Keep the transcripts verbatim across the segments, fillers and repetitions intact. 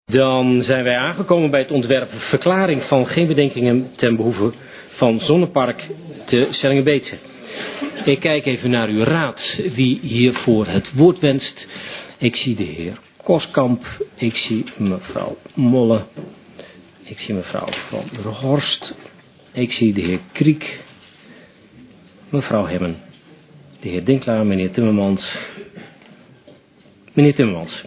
Dan zijn wij aangekomen bij het ontwerp verklaring van geen bedenkingen ten behoeve van zonnepark te Sellingen-Beetse. Ik kijk even naar uw raad wie hiervoor het woord wenst. Ik zie de heer Koskamp, ik zie mevrouw Molle, ik zie mevrouw Van der Horst, ik zie de heer Kriek, mevrouw Hemmen, de heer Dinklaar, meneer Timmermans. Meneer Timmermans.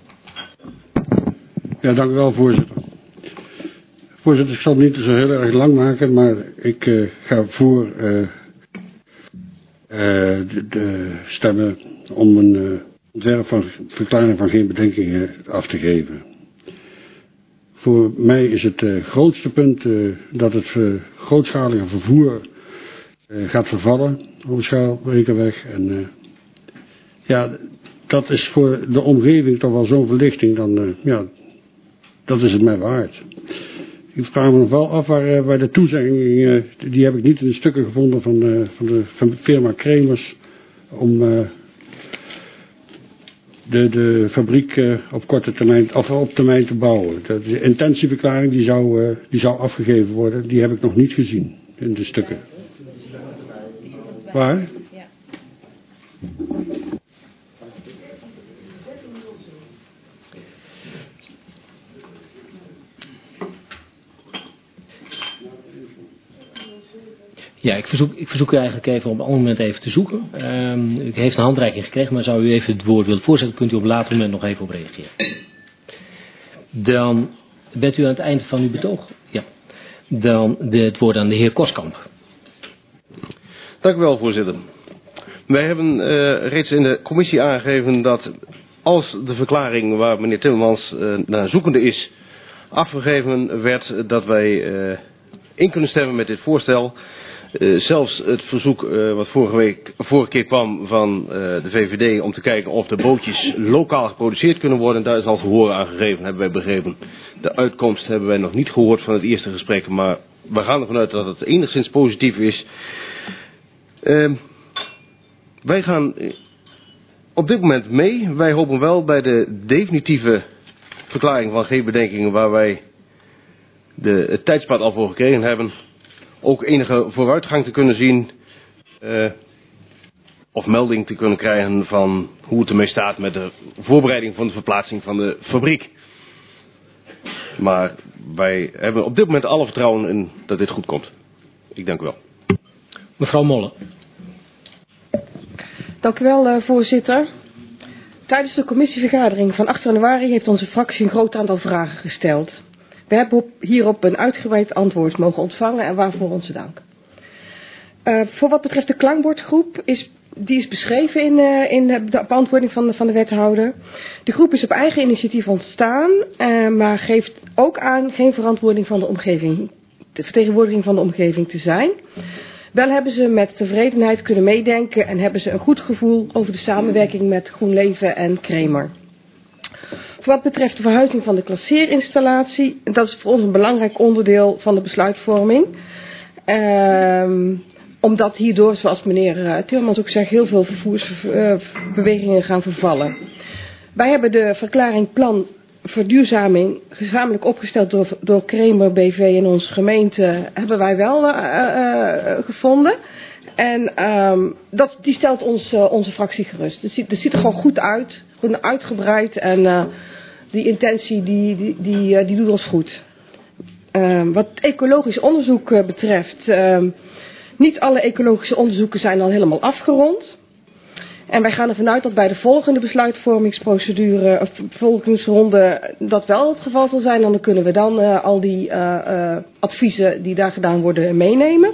Ja, dank u wel, voorzitter. Voorzitter, ik zal het niet zo heel erg lang maken, maar ik uh, ga voor uh, uh, de, de stemmen om een uh, ontwerp van verklaring van geen bedenkingen af te geven. Voor mij is het uh, grootste punt uh, dat het uh, grootschalige vervoer uh, gaat vervallen over Schaalbrekerweg. En uh, ja, dat is voor de omgeving toch wel zo'n verlichting, dan uh, ja, dat is het mij waard. Ik vraag me nog wel af waar, uh, waar de toezeggingen, uh, die heb ik niet in de stukken gevonden van, uh, van de van firma Kremers, om uh, de, de fabriek uh, op korte termijn, of op termijn te bouwen. De, de intentieverklaring die zou, uh, die zou afgegeven worden, die heb ik nog niet gezien in de stukken. Waar? Ja, ik verzoek, ik verzoek u eigenlijk even op een ander moment even te zoeken. Um, u heeft een handreiking gekregen, maar zou u even het woord willen voorzetten, kunt u op een later moment nog even op reageren. Dan bent u aan het eind van uw betoog. Ja. Dan de, het woord aan de heer Koskamp. Dank u wel, voorzitter. Wij hebben uh, reeds in de commissie aangegeven dat als de verklaring waar meneer Timmermans uh, naar zoekende is afgegeven werd, dat wij uh, in kunnen stemmen met dit voorstel. Uh, zelfs het verzoek uh, wat vorige week, vorige keer kwam van uh, de V V D om te kijken of de bootjes lokaal geproduceerd kunnen worden, daar is al gehoor aan gegeven, hebben wij begrepen. De uitkomst hebben wij nog niet gehoord van het eerste gesprek, maar we gaan ervan uit dat het enigszins positief is. Uh, wij gaan op dit moment mee. Wij hopen wel bij de definitieve verklaring van geen bedenkingen, waar wij de, het tijdspad al voor gekregen hebben, ook enige vooruitgang te kunnen zien, uh, of melding te kunnen krijgen van hoe het ermee staat met de voorbereiding van de verplaatsing van de fabriek. Maar wij hebben op dit moment alle vertrouwen in dat dit goed komt. Ik dank u wel. Mevrouw Molle. Dank u wel, uh, voorzitter. Tijdens de commissievergadering van acht januari heeft onze fractie een groot aantal vragen gesteld. We hebben op, hierop een uitgebreid antwoord mogen ontvangen en waarvoor onze dank. Uh, voor wat betreft de klankbordgroep, is, die is beschreven in, uh, in de beantwoording van de, van de wethouder. De groep is op eigen initiatief ontstaan, uh, maar geeft ook aan geen verantwoording van de omgeving, de vertegenwoordiging van de omgeving te zijn. Wel hebben ze met tevredenheid kunnen meedenken en hebben ze een goed gevoel over de samenwerking met GroenLeven en Kremer. Voor wat betreft de verhuizing van de klasseerinstallatie, dat is voor ons een belangrijk onderdeel van de besluitvorming. Um, omdat hierdoor, zoals meneer Timmermans ook zegt, heel veel vervoersbewegingen gaan vervallen. Wij hebben de verklaring plan verduurzaming gezamenlijk opgesteld door, door Kremer B V en onze gemeente, hebben wij wel uh, uh, gevonden. En um, dat, die stelt ons, uh, onze fractie gerust. Het ziet, het ziet er gewoon goed uit, goed uitgebreid en uh, die intentie die, die, die, uh, die doet ons goed. Um, wat ecologisch onderzoek uh, betreft, um, niet alle ecologische onderzoeken zijn al helemaal afgerond. En wij gaan ervan uit dat bij de volgende besluitvormingsprocedure, of volgingsronde, dat wel het geval zal zijn. En dan kunnen we dan uh, al die uh, uh, adviezen die daar gedaan worden meenemen.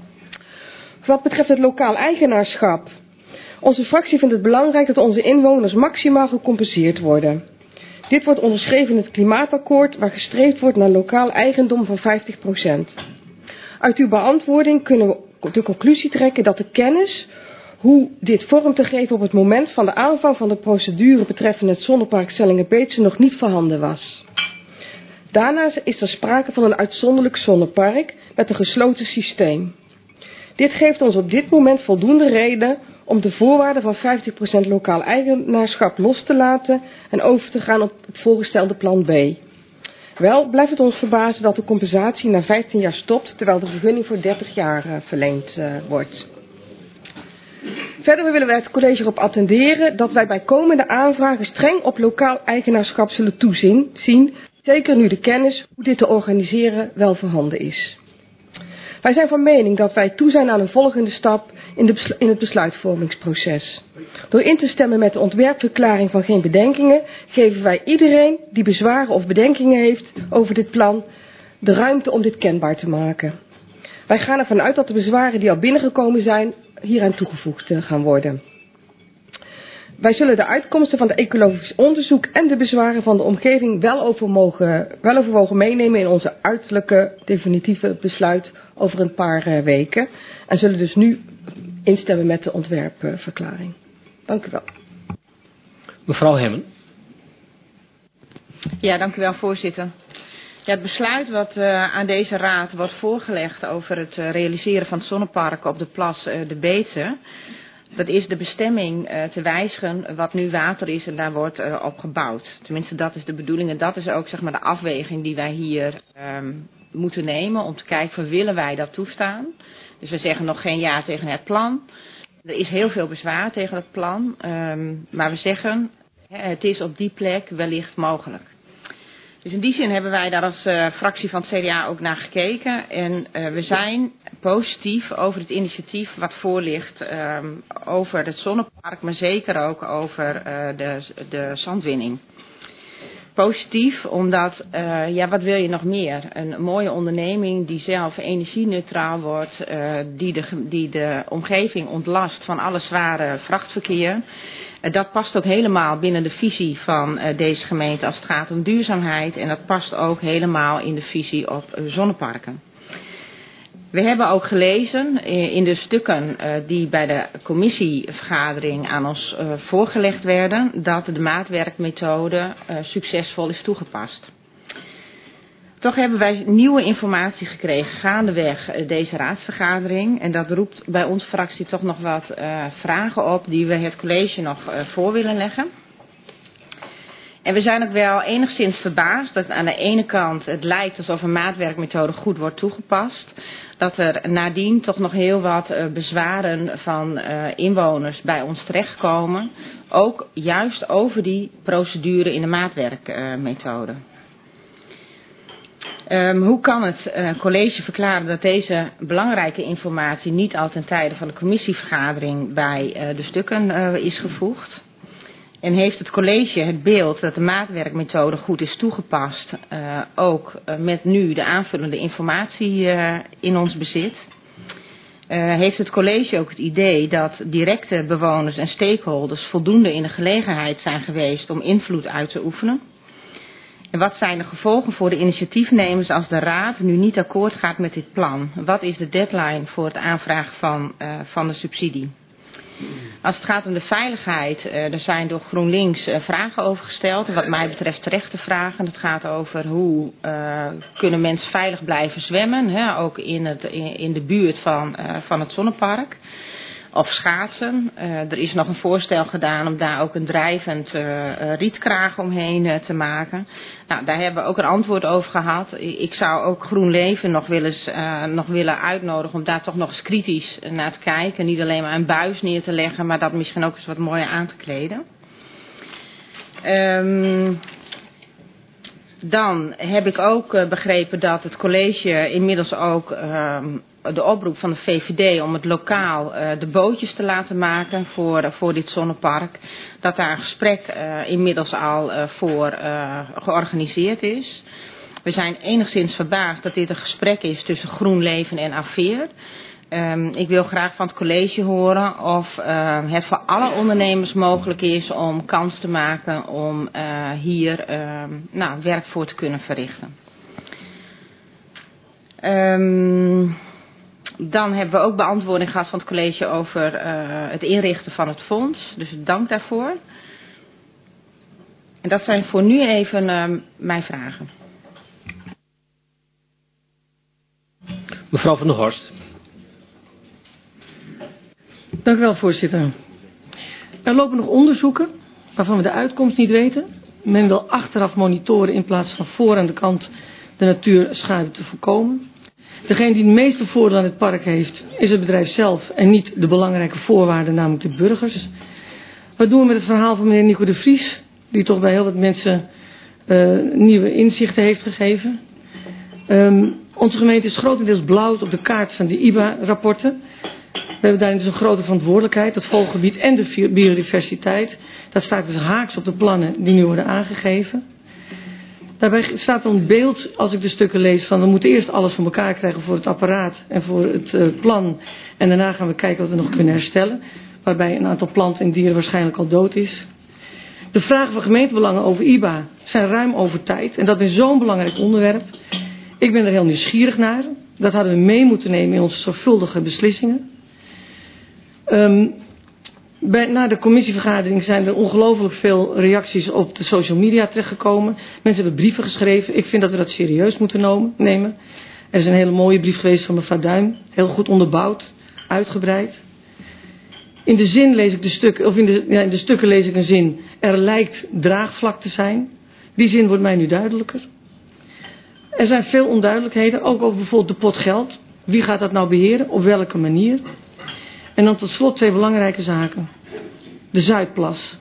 Wat betreft het lokaal eigenaarschap. Onze fractie vindt het belangrijk dat onze inwoners maximaal gecompenseerd worden. Dit wordt onderschreven in het klimaatakkoord waar gestreefd wordt naar lokaal eigendom van vijftig procent. Uit uw beantwoording kunnen we de conclusie trekken dat de kennis hoe dit vorm te geven op het moment van de aanvang van de procedure betreffende het zonnepark Sellingen-Beetse nog niet voorhanden was. Daarnaast is er sprake van een uitzonderlijk zonnepark met een gesloten systeem. Dit geeft ons op dit moment voldoende reden om de voorwaarden van vijftig procent lokaal eigenaarschap los te laten en over te gaan op het voorgestelde plan B. Wel blijft het ons verbazen dat de compensatie na vijftien jaar stopt, terwijl de vergunning voor dertig jaar uh, verleend uh, wordt. Verder willen wij het college erop attenderen dat wij bij komende aanvragen streng op lokaal eigenaarschap zullen toezien, zien, zeker nu de kennis hoe dit te organiseren wel voorhanden is. Wij zijn van mening dat wij toe zijn aan een volgende stap in, de, in het besluitvormingsproces. Door in te stemmen met de ontwerpverklaring van geen bedenkingen, geven wij iedereen die bezwaren of bedenkingen heeft over dit plan de ruimte om dit kenbaar te maken. Wij gaan ervan uit dat de bezwaren die al binnengekomen zijn hieraan toegevoegd gaan worden. Wij zullen de uitkomsten van het ecologisch onderzoek en de bezwaren van de omgeving wel overwogen, wel overwogen meenemen in onze uiterlijke definitieve besluit over een paar uh, weken. En zullen dus nu instemmen met de ontwerpverklaring. Dank u wel. Mevrouw Hemmen. Ja, dank u wel, voorzitter. Ja, het besluit wat uh, aan deze raad wordt voorgelegd over het uh, realiseren van het zonnepark op de plas uh, de Beetse, dat is de bestemming uh, te wijzigen wat nu water is en daar wordt uh, op gebouwd. Tenminste, dat is de bedoeling en dat is ook zeg maar de afweging die wij hier um, moeten nemen om te kijken van willen wij dat toestaan. Dus we zeggen nog geen ja tegen het plan. Er is heel veel bezwaar tegen het plan, um, maar we zeggen het is op die plek wellicht mogelijk. Dus in die zin hebben wij daar als uh, fractie van het C D A ook naar gekeken. En uh, we zijn positief over het initiatief wat voor ligt um, over het zonnepark, maar zeker ook over uh, de, de zandwinning. Positief omdat, uh, ja wat wil je nog meer? Een mooie onderneming die zelf energie-neutraal wordt, uh, die, de, die de omgeving ontlast van alle zware vrachtverkeer. Dat past ook helemaal binnen de visie van uh, deze gemeente als het gaat om duurzaamheid. En dat past ook helemaal in de visie op uh, zonneparken. We hebben ook gelezen uh, in de stukken uh, die bij de commissievergadering aan ons uh, voorgelegd werden, dat de maatwerkmethode uh, succesvol is toegepast. Toch hebben wij nieuwe informatie gekregen gaandeweg deze raadsvergadering. En dat roept bij onze fractie toch nog wat uh, vragen op die we het college nog uh, voor willen leggen. En we zijn ook wel enigszins verbaasd dat aan de ene kant het lijkt alsof een maatwerkmethode goed wordt toegepast. Dat er nadien toch nog heel wat uh, bezwaren van uh, inwoners bij ons terechtkomen. Ook juist over die procedure in de maatwerkmethode. Uh, Um, hoe kan het uh, college verklaren dat deze belangrijke informatie niet al ten tijde van de commissievergadering bij uh, de stukken uh, is gevoegd? En heeft het college het beeld dat de maatwerkmethode goed is toegepast, uh, ook uh, met nu de aanvullende informatie uh, in ons bezit? Uh, heeft het college ook het idee dat directe bewoners en stakeholders voldoende in de gelegenheid zijn geweest om invloed uit te oefenen? En wat zijn de gevolgen voor de initiatiefnemers als de raad nu niet akkoord gaat met dit plan? Wat is de deadline voor het aanvragen van, uh, van de subsidie? Als het gaat om de veiligheid, uh, er zijn door GroenLinks uh, vragen over gesteld. Wat mij betreft terechte vragen. Het gaat over hoe uh, kunnen mensen veilig blijven zwemmen. Hè, ook in, het, in, in de buurt van, uh, van het zonnepark. Of schaatsen. Uh, er is nog een voorstel gedaan om daar ook een drijvend uh, rietkraag omheen uh, te maken. Nou, daar hebben we ook een antwoord over gehad. Ik zou ook GroenLeven nog, willen, uh, nog willen uitnodigen om daar toch nog eens kritisch naar te kijken. Niet alleen maar een buis neer te leggen, maar dat misschien ook eens wat mooier aan te kleden. Um, dan heb ik ook uh, begrepen dat het college inmiddels ook Uh, de oproep van de V V D om het lokaal uh, de bootjes te laten maken voor, uh, voor dit zonnepark. Dat daar een gesprek uh, inmiddels al uh, voor uh, georganiseerd is. We zijn enigszins verbaasd dat dit een gesprek is tussen GroenLeven en Aveer. Um, ik wil graag van het college horen of uh, het voor alle ondernemers mogelijk is om kans te maken om uh, hier uh, nou, werk voor te kunnen verrichten. Um, Dan hebben we ook beantwoording gehad van het college over uh, het inrichten van het fonds. Dus dank daarvoor. En dat zijn voor nu even uh, mijn vragen. Mevrouw van der Horst. Dank u wel, voorzitter. Er lopen nog onderzoeken waarvan we de uitkomst niet weten. Men wil achteraf monitoren in plaats van voor aan de kant de natuurschade te voorkomen. Degene die het meeste voordeel aan het park heeft, is het bedrijf zelf en niet de belangrijke voorwaarden, namelijk de burgers. Wat doen we met het verhaal van meneer Nico de Vries, die toch bij heel wat mensen uh, nieuwe inzichten heeft gegeven. Um, onze gemeente is grotendeels blauwd op de kaart van de I B A-rapporten. We hebben daarin dus een grote verantwoordelijkheid, het vogelgebied en de biodiversiteit. Dat staat dus haaks op de plannen die nu worden aangegeven. Daarbij staat er een beeld, als ik de stukken lees, van we moeten eerst alles voor elkaar krijgen voor het apparaat en voor het uh, plan. En daarna gaan we kijken wat we nog kunnen herstellen. Waarbij een aantal planten en dieren waarschijnlijk al dood is. De vragen van gemeentebelangen over I B A zijn ruim over tijd. En dat is zo'n belangrijk onderwerp. Ik ben er heel nieuwsgierig naar. Dat hadden we mee moeten nemen in onze zorgvuldige beslissingen. Um, bij, na de commissievergadering zijn er ongelooflijk veel reacties op de social media terechtgekomen. Mensen hebben brieven geschreven. Ik vind dat we dat serieus moeten nemen. Er is een hele mooie brief geweest van mevrouw Duim. Heel goed onderbouwd, uitgebreid. In de zin lees ik de stukken, of in de, ja, in de stukken lees ik een zin. Er lijkt draagvlak te zijn. Die zin wordt mij nu duidelijker. Er zijn veel onduidelijkheden, ook over bijvoorbeeld de pot geld. Wie gaat dat nou beheren? Op welke manier? En dan tot slot twee belangrijke zaken. De Zuidplas.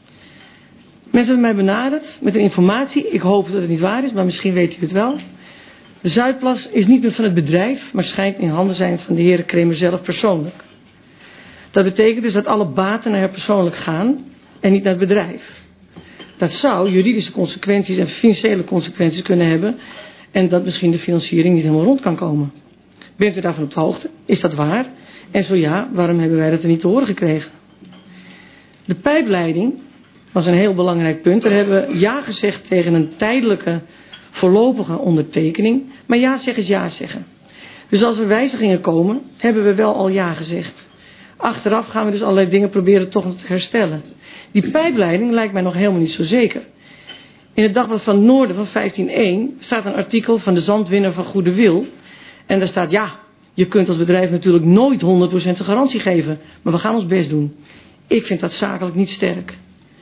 Mensen hebben mij benaderd met een informatie. Ik hoop dat het niet waar is, maar misschien weet u het wel. De Zuidplas is niet meer van het bedrijf, maar schijnt in handen zijn van de heren Kremer zelf persoonlijk. Dat betekent dus dat alle baten naar haar persoonlijk gaan en niet naar het bedrijf. Dat zou juridische consequenties en financiële consequenties kunnen hebben en dat misschien de financiering niet helemaal rond kan komen. Bent u daarvan op de hoogte? Is dat waar? En zo ja, waarom hebben wij dat er niet te horen gekregen? De pijpleiding was een heel belangrijk punt. Daar hebben we ja gezegd tegen een tijdelijke voorlopige ondertekening. Maar ja zeggen is ja zeggen. Dus als er wijzigingen komen, hebben we wel al ja gezegd. Achteraf gaan we dus allerlei dingen proberen toch nog te herstellen. Die pijpleiding lijkt mij nog helemaal niet zo zeker. In het Dagblad van Noorden van vijftien één staat een artikel van de zandwinner van Goede Wil. En daar staat ja, je kunt als bedrijf natuurlijk nooit honderd procent de garantie geven. Maar we gaan ons best doen. Ik vind dat zakelijk niet sterk.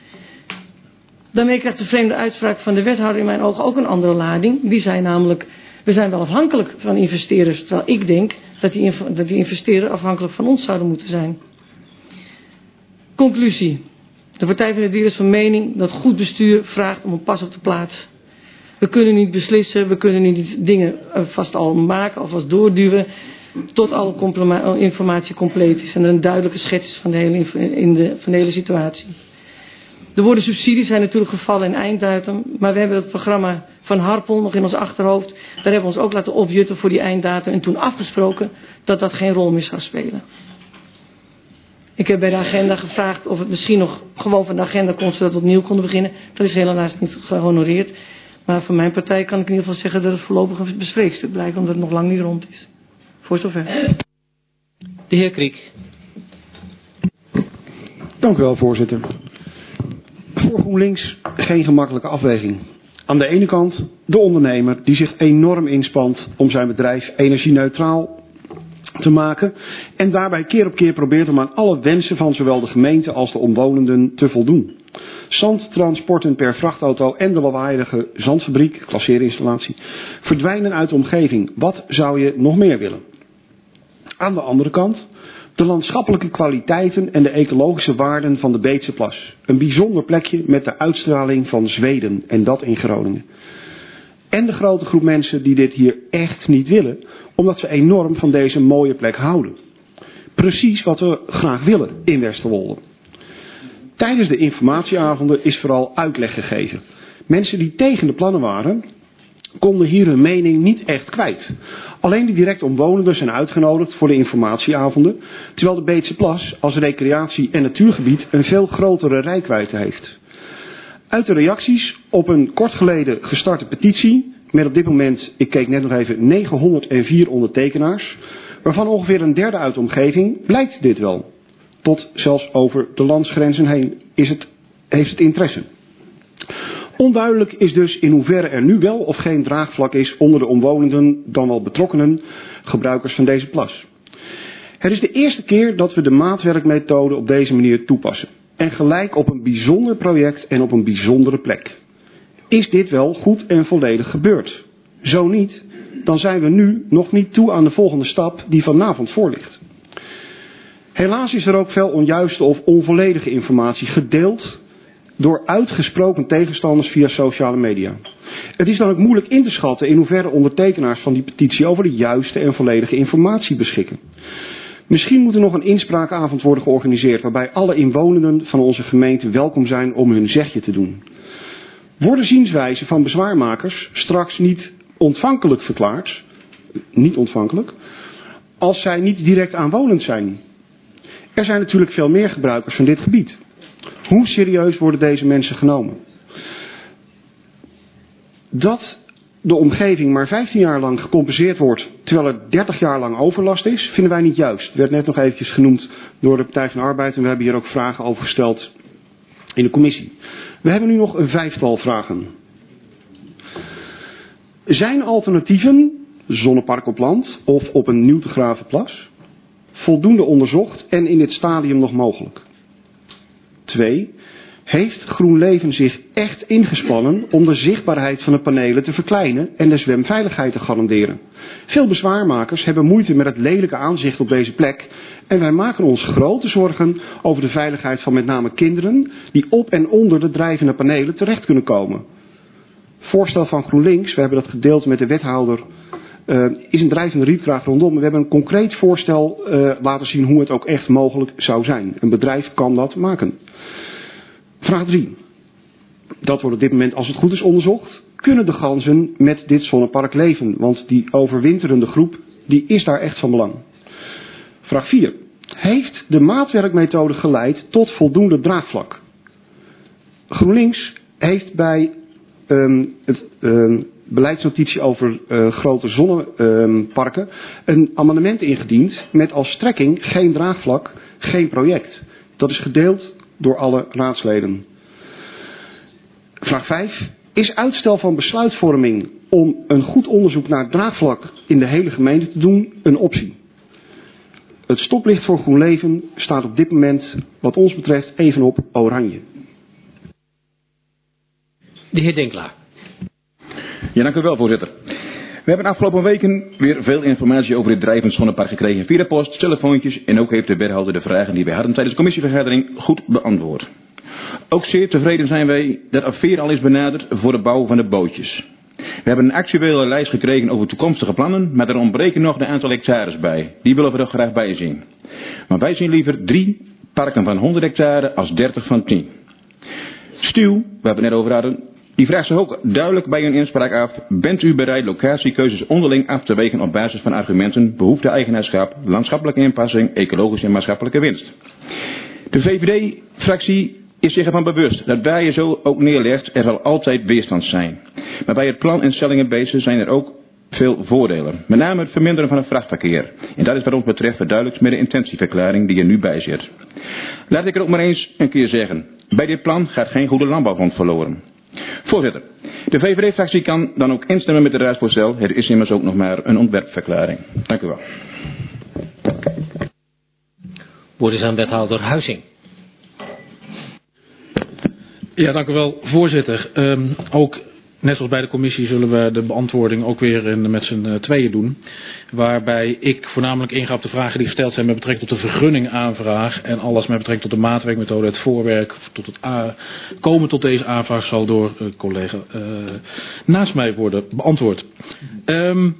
Daarmee krijgt de vreemde uitspraak van de wethouder in mijn ogen ook een andere lading. Die zei namelijk, we zijn wel afhankelijk van investeerders. Terwijl ik denk dat die, dat die investeerders afhankelijk van ons zouden moeten zijn. Conclusie. De Partij van de Dieren is van mening dat goed bestuur vraagt om een pas op de plaats. We kunnen niet beslissen, we kunnen niet dingen vast al maken of vast doorduwen tot alle informatie compleet is en er een duidelijke schets is van de hele, in de, van de hele situatie. De woorden subsidie zijn natuurlijk gevallen in einddatum, maar we hebben het programma van Harpel nog in ons achterhoofd. Daar hebben we ons ook laten opjutten voor die einddatum en toen afgesproken dat dat geen rol meer zou spelen. Ik heb bij de agenda gevraagd of het misschien nog gewoon van de agenda kon, zodat we opnieuw konden beginnen. Dat is helaas niet gehonoreerd. Maar van mijn partij kan ik in ieder geval zeggen dat het voorlopig een bespreekstuk blijft, omdat het nog lang niet rond is. Voor zover. De heer Kriek. Dank u wel, voorzitter. Voor GroenLinks geen gemakkelijke afweging. Aan de ene kant de ondernemer die zich enorm inspant om zijn bedrijf energie-neutraal te maken en daarbij keer op keer probeert om aan alle wensen van zowel de gemeente als de omwonenden te voldoen. Zandtransporten per vrachtauto en de lawaaierige zandfabriek, klasseerinstallatie, verdwijnen uit de omgeving. Wat zou je nog meer willen? Aan de andere kant de landschappelijke kwaliteiten en de ecologische waarden van de Beetse Plas. Een bijzonder plekje met de uitstraling van Zweden en dat in Groningen. En de grote groep mensen die dit hier echt niet willen, omdat ze enorm van deze mooie plek houden. Precies wat we graag willen in Westerwolde. Tijdens de informatieavonden is vooral uitleg gegeven. Mensen die tegen de plannen waren, konden hier hun mening niet echt kwijt. Alleen de direct omwonenden zijn uitgenodigd voor de informatieavonden, terwijl de Beetse Plas als recreatie- en natuurgebied een veel grotere reikwijdte heeft. Uit de reacties op een kort geleden gestarte petitie, met op dit moment, ik keek net nog even, negenhonderdvier ondertekenaars, waarvan ongeveer een derde uit de omgeving, blijkt dit wel. Tot zelfs over de landsgrenzen heen is het, heeft het interesse. Onduidelijk is dus in hoeverre er nu wel of geen draagvlak is onder de omwonenden, dan wel betrokkenen, gebruikers van deze plas. Het is de eerste keer dat we de maatwerkmethode op deze manier toepassen. En gelijk op een bijzonder project en op een bijzondere plek. Is dit wel goed en volledig gebeurd? Zo niet, dan zijn we nu nog niet toe aan de volgende stap die vanavond voor ligt. Helaas is er ook veel onjuiste of onvolledige informatie gedeeld door uitgesproken tegenstanders via sociale media. Het is dan ook moeilijk in te schatten in hoeverre ondertekenaars van die petitie over de juiste en volledige informatie beschikken. Misschien moet er nog een inspraakavond worden georganiseerd waarbij alle inwonenden van onze gemeente welkom zijn om hun zegje te doen. Worden zienswijzen van bezwaarmakers straks niet ontvankelijk verklaard, niet ontvankelijk, als zij niet direct aanwonend zijn? Er zijn natuurlijk veel meer gebruikers van dit gebied. Hoe serieus worden deze mensen genomen? Dat de omgeving maar vijftien jaar lang gecompenseerd wordt, terwijl er dertig jaar lang overlast is, vinden wij niet juist. Het werd net nog eventjes genoemd door de Partij van de Arbeid en we hebben hier ook vragen over gesteld in de commissie. We hebben nu nog een vijftal vragen. Zijn alternatieven, zonnepark op land of op een nieuw te graven plas, voldoende onderzocht en in dit stadium nog mogelijk? Twee. Heeft GroenLeven zich echt ingespannen om de zichtbaarheid van de panelen te verkleinen en de zwemveiligheid te garanderen? Veel bezwaarmakers hebben moeite met het lelijke aanzicht op deze plek en wij maken ons grote zorgen over de veiligheid van met name kinderen die op en onder de drijvende panelen terecht kunnen komen. Voorstel van GroenLinks, we hebben dat gedeeld met de wethouder, uh, is een drijvende rietkraag rondom. We hebben een concreet voorstel uh, laten zien hoe het ook echt mogelijk zou zijn. Een bedrijf kan dat maken. Vraag drie. Dat wordt op dit moment, als het goed is, onderzocht. Kunnen de ganzen met dit zonnepark leven? Want die overwinterende groep, die is daar echt van belang. Vraag vier. Heeft de maatwerkmethode geleid tot voldoende draagvlak? GroenLinks heeft bij um, het um, beleidsnotitie over uh, grote zonneparken um, een amendement ingediend met als strekking geen draagvlak, geen project. Dat is gedeeld door alle raadsleden. Vraag vijf. Is uitstel van besluitvorming om een goed onderzoek naar draagvlak in de hele gemeente te doen een optie? Het stoplicht voor GroenLeven staat op dit moment, wat ons betreft, even op oranje. De heer Denklaar. Ja, dank u wel, voorzitter. We hebben afgelopen weken weer veel informatie over dit drijvend zonnepark gekregen via de post, telefoontjes en ook heeft de wethouder de vragen die wij hadden tijdens de commissievergadering goed beantwoord. Ook zeer tevreden zijn wij dat Afeer al is benaderd voor de bouw van de bootjes. We hebben een actuele lijst gekregen over toekomstige plannen, maar er ontbreken nog een aantal hectares bij. Die willen we er graag bij zien. Maar wij zien liever drie parken van honderd hectare als dertig van tien. Stuw, waar we het net over hadden, die vraagt zich ook duidelijk bij een inspraak af: bent u bereid locatiekeuzes onderling af te wegen op basis van argumenten, behoefte, eigenaarschap, landschappelijke inpassing, ecologische en maatschappelijke winst? De V V D-fractie is zich ervan bewust dat waar je zo ook neerlegt, er zal altijd weerstand zijn. Maar bij het plan en stellingenbezen zijn er ook veel voordelen. Met name het verminderen van het vrachtverkeer. En dat is wat ons betreft verduidelijkt met de intentieverklaring die er nu bij zit. Laat ik er ook maar eens een keer zeggen: bij dit plan gaat geen goede landbouwgrond verloren. Voorzitter, de V V D-fractie kan dan ook instemmen met het raadsvoorstel. Het is immers ook nog maar een ontwerpverklaring. Dank u wel. Woord is aan wethouder Huizing. Ja, dank u wel, voorzitter. Um, ook net zoals bij de commissie zullen we de beantwoording ook weer in, met z'n tweeën doen. Waarbij ik voornamelijk inga op de vragen die gesteld zijn met betrekking tot de vergunningaanvraag. En alles met betrekking tot de maatwerkmethode, het voorwerk, tot het a- komen tot deze aanvraag zal door een collega uh, naast mij worden beantwoord. Um,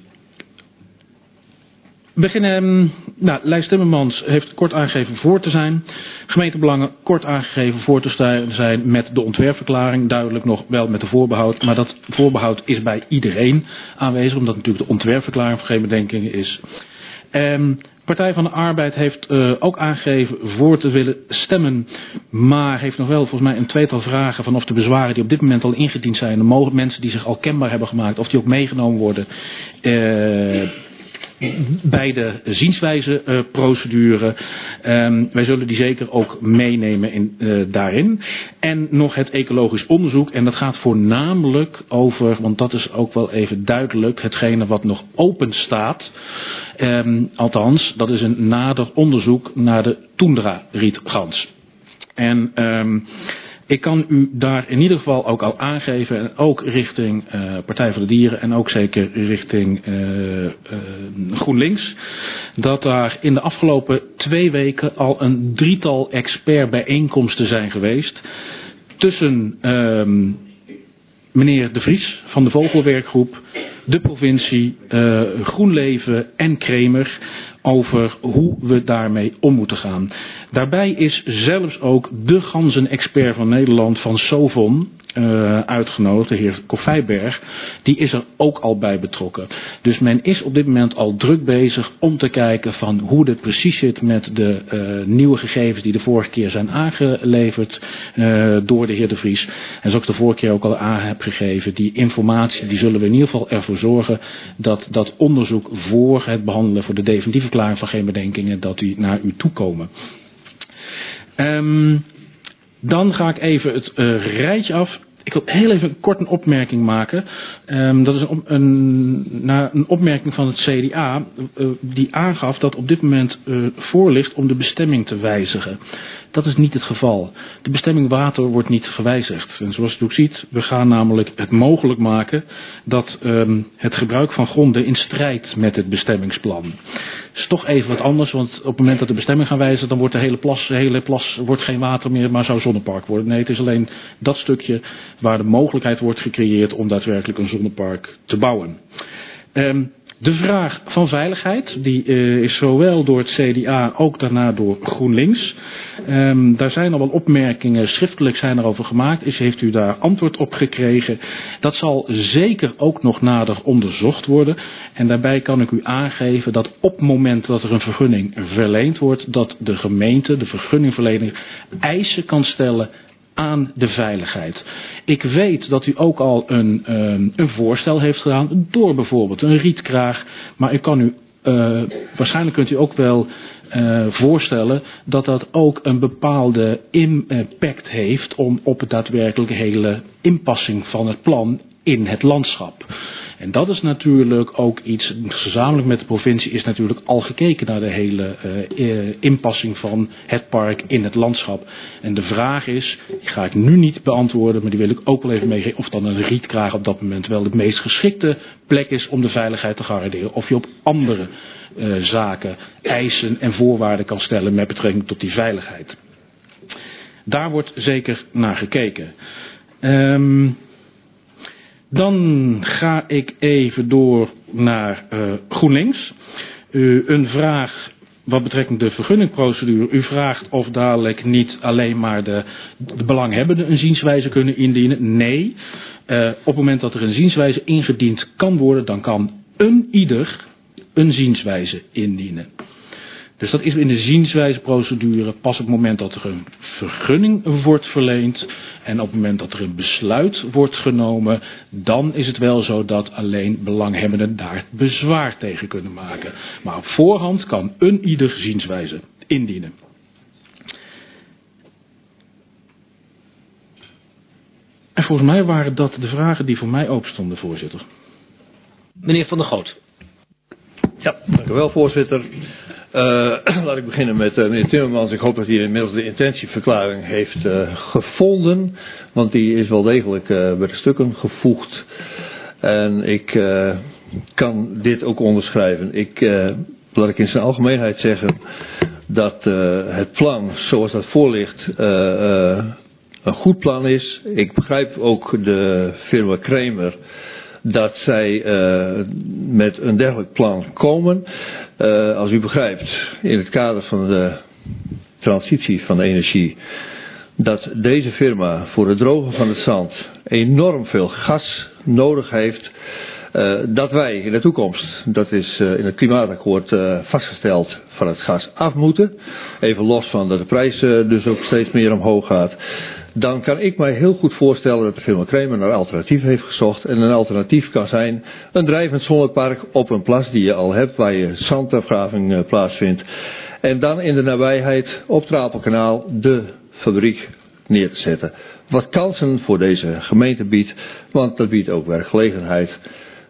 We beginnen, nou, Lijst Timmermans heeft kort aangegeven voor te zijn. Gemeentebelangen kort aangegeven voor te zijn met de ontwerpverklaring. Duidelijk nog wel met de voorbehoud. Maar dat voorbehoud is bij iedereen aanwezig. Omdat natuurlijk de ontwerpverklaring voor geen bedenkingen is. Um, Partij van de Arbeid heeft uh, ook aangegeven voor te willen stemmen. Maar heeft nog wel volgens mij een tweetal vragen van of de bezwaren die op dit moment al ingediend zijn. De mogelijk mensen die zich al kenbaar hebben gemaakt. Of die ook meegenomen worden. Uh, bij de zienswijzeprocedure. Um, wij zullen die zeker ook meenemen in, uh, daarin. En nog het ecologisch onderzoek. En dat gaat voornamelijk over, want dat is ook wel even duidelijk, hetgene wat nog open staat. Um, althans, dat is een nader onderzoek naar de toendra-rietgans. En um, Ik kan u daar in ieder geval ook al aangeven, en ook richting uh, Partij voor de Dieren en ook zeker richting uh, uh, GroenLinks, dat daar in de afgelopen twee weken al een drietal expertbijeenkomsten zijn geweest tussen uh, meneer De Vries van de Vogelwerkgroep, de provincie, uh, GroenLeven en Kremer over hoe we daarmee om moeten gaan. Daarbij is zelfs ook de ganzenexpert van Nederland van Sovon uh, uitgenodigd, de heer Koffijberg, die is er ook al bij betrokken. Dus men is op dit moment al druk bezig om te kijken van hoe het precies zit met de uh, nieuwe gegevens die de vorige keer zijn aangeleverd uh, door de heer De Vries. En zoals ik de vorige keer ook al aan heb gegeven, die informatie die zullen we in ieder geval ervoor zorgen dat dat onderzoek voor het behandelen voor de definitieve verklaring van geen bedenkingen, dat die naar u toekomen. Um, dan ga ik even het uh, rijtje af. Ik wil heel even kort een opmerking maken. Um, dat is een, een, na een opmerking van het C D A uh, die aangaf dat op dit moment uh, voor ligt om de bestemming te wijzigen. Dat is niet het geval. De bestemming water wordt niet gewijzigd. En zoals u ook ziet, we gaan namelijk het mogelijk maken dat um, het gebruik van gronden in strijd met het bestemmingsplan. Dat is toch even wat anders, want op het moment dat de bestemming gaan wijzigen, dan wordt de hele plas, de hele plas wordt geen water meer, maar zou zonnepark worden. Nee, het is alleen dat stukje waar de mogelijkheid wordt gecreëerd om daadwerkelijk een zonnepark te bouwen. Um, De vraag van veiligheid, die uh, is zowel door het C D A, ook daarna door GroenLinks. Um, daar zijn al wat opmerkingen, schriftelijk zijn er over gemaakt. Is, heeft u daar antwoord op gekregen? Dat zal zeker ook nog nader onderzocht worden. En daarbij kan ik u aangeven dat op het moment dat er een vergunning verleend wordt, dat de gemeente, de vergunningverlener, eisen kan stellen aan de veiligheid. Ik weet dat u ook al een, um, een voorstel heeft gedaan door bijvoorbeeld een rietkraag, maar ik kan u, uh, waarschijnlijk kunt u ook wel uh, voorstellen dat dat ook een bepaalde impact heeft om op het daadwerkelijke hele inpassing van het plan in het landschap. En dat is natuurlijk ook iets, gezamenlijk met de provincie is natuurlijk al gekeken naar de hele uh, inpassing van het park in het landschap. En de vraag is, die ga ik nu niet beantwoorden, maar die wil ik ook wel even meegeven, of dan een rietkraag op dat moment wel de meest geschikte plek is om de veiligheid te garanderen. Of je op andere uh, zaken eisen en voorwaarden kan stellen met betrekking tot die veiligheid. Daar wordt zeker naar gekeken. Um, Dan ga ik even door naar uh, GroenLinks. Uh, een vraag wat betreft de vergunningprocedure. U vraagt of dadelijk niet alleen maar de, de belanghebbenden een zienswijze kunnen indienen. Nee, uh, op het moment dat er een zienswijze ingediend kan worden, dan kan een ieder een zienswijze indienen. Dus dat is in de zienswijzeprocedure pas op het moment dat er een vergunning wordt verleend en op het moment dat er een besluit wordt genomen, dan is het wel zo dat alleen belanghebbenden daar bezwaar tegen kunnen maken. Maar op voorhand kan een ieder zienswijze indienen. En volgens mij waren dat de vragen die voor mij openstonden, voorzitter. Meneer Van der Goot. Ja, dank u wel, voorzitter. Uh, laat ik beginnen met uh, meneer Timmermans. Ik hoop dat hij inmiddels de intentieverklaring heeft uh, gevonden. Want die is wel degelijk uh, bij de stukken gevoegd. En ik uh, kan dit ook onderschrijven. Ik, uh, laat ik in zijn algemeenheid zeggen dat uh, het plan zoals dat voor ligt uh, uh, een goed plan is. Ik begrijp ook de firma Kremer dat zij uh, met een dergelijk plan komen. Uh, als u begrijpt, in het kader van de transitie van de energie, dat deze firma voor het drogen van het zand enorm veel gas nodig heeft. Uh, dat wij in de toekomst, dat is uh, in het klimaatakkoord uh, vastgesteld, van het gas af moeten. Even los van dat de prijs uh, dus ook steeds meer omhoog gaat. Dan kan ik mij heel goed voorstellen dat de firma Kremer naar alternatief heeft gezocht. En een alternatief kan zijn een drijvend zonnepark op een plas die je al hebt, waar je zandafgraving uh, plaatsvindt. En dan in de nabijheid op het Apelkanaal de fabriek neer te zetten. Wat kansen voor deze gemeente biedt, want dat biedt ook werkgelegenheid.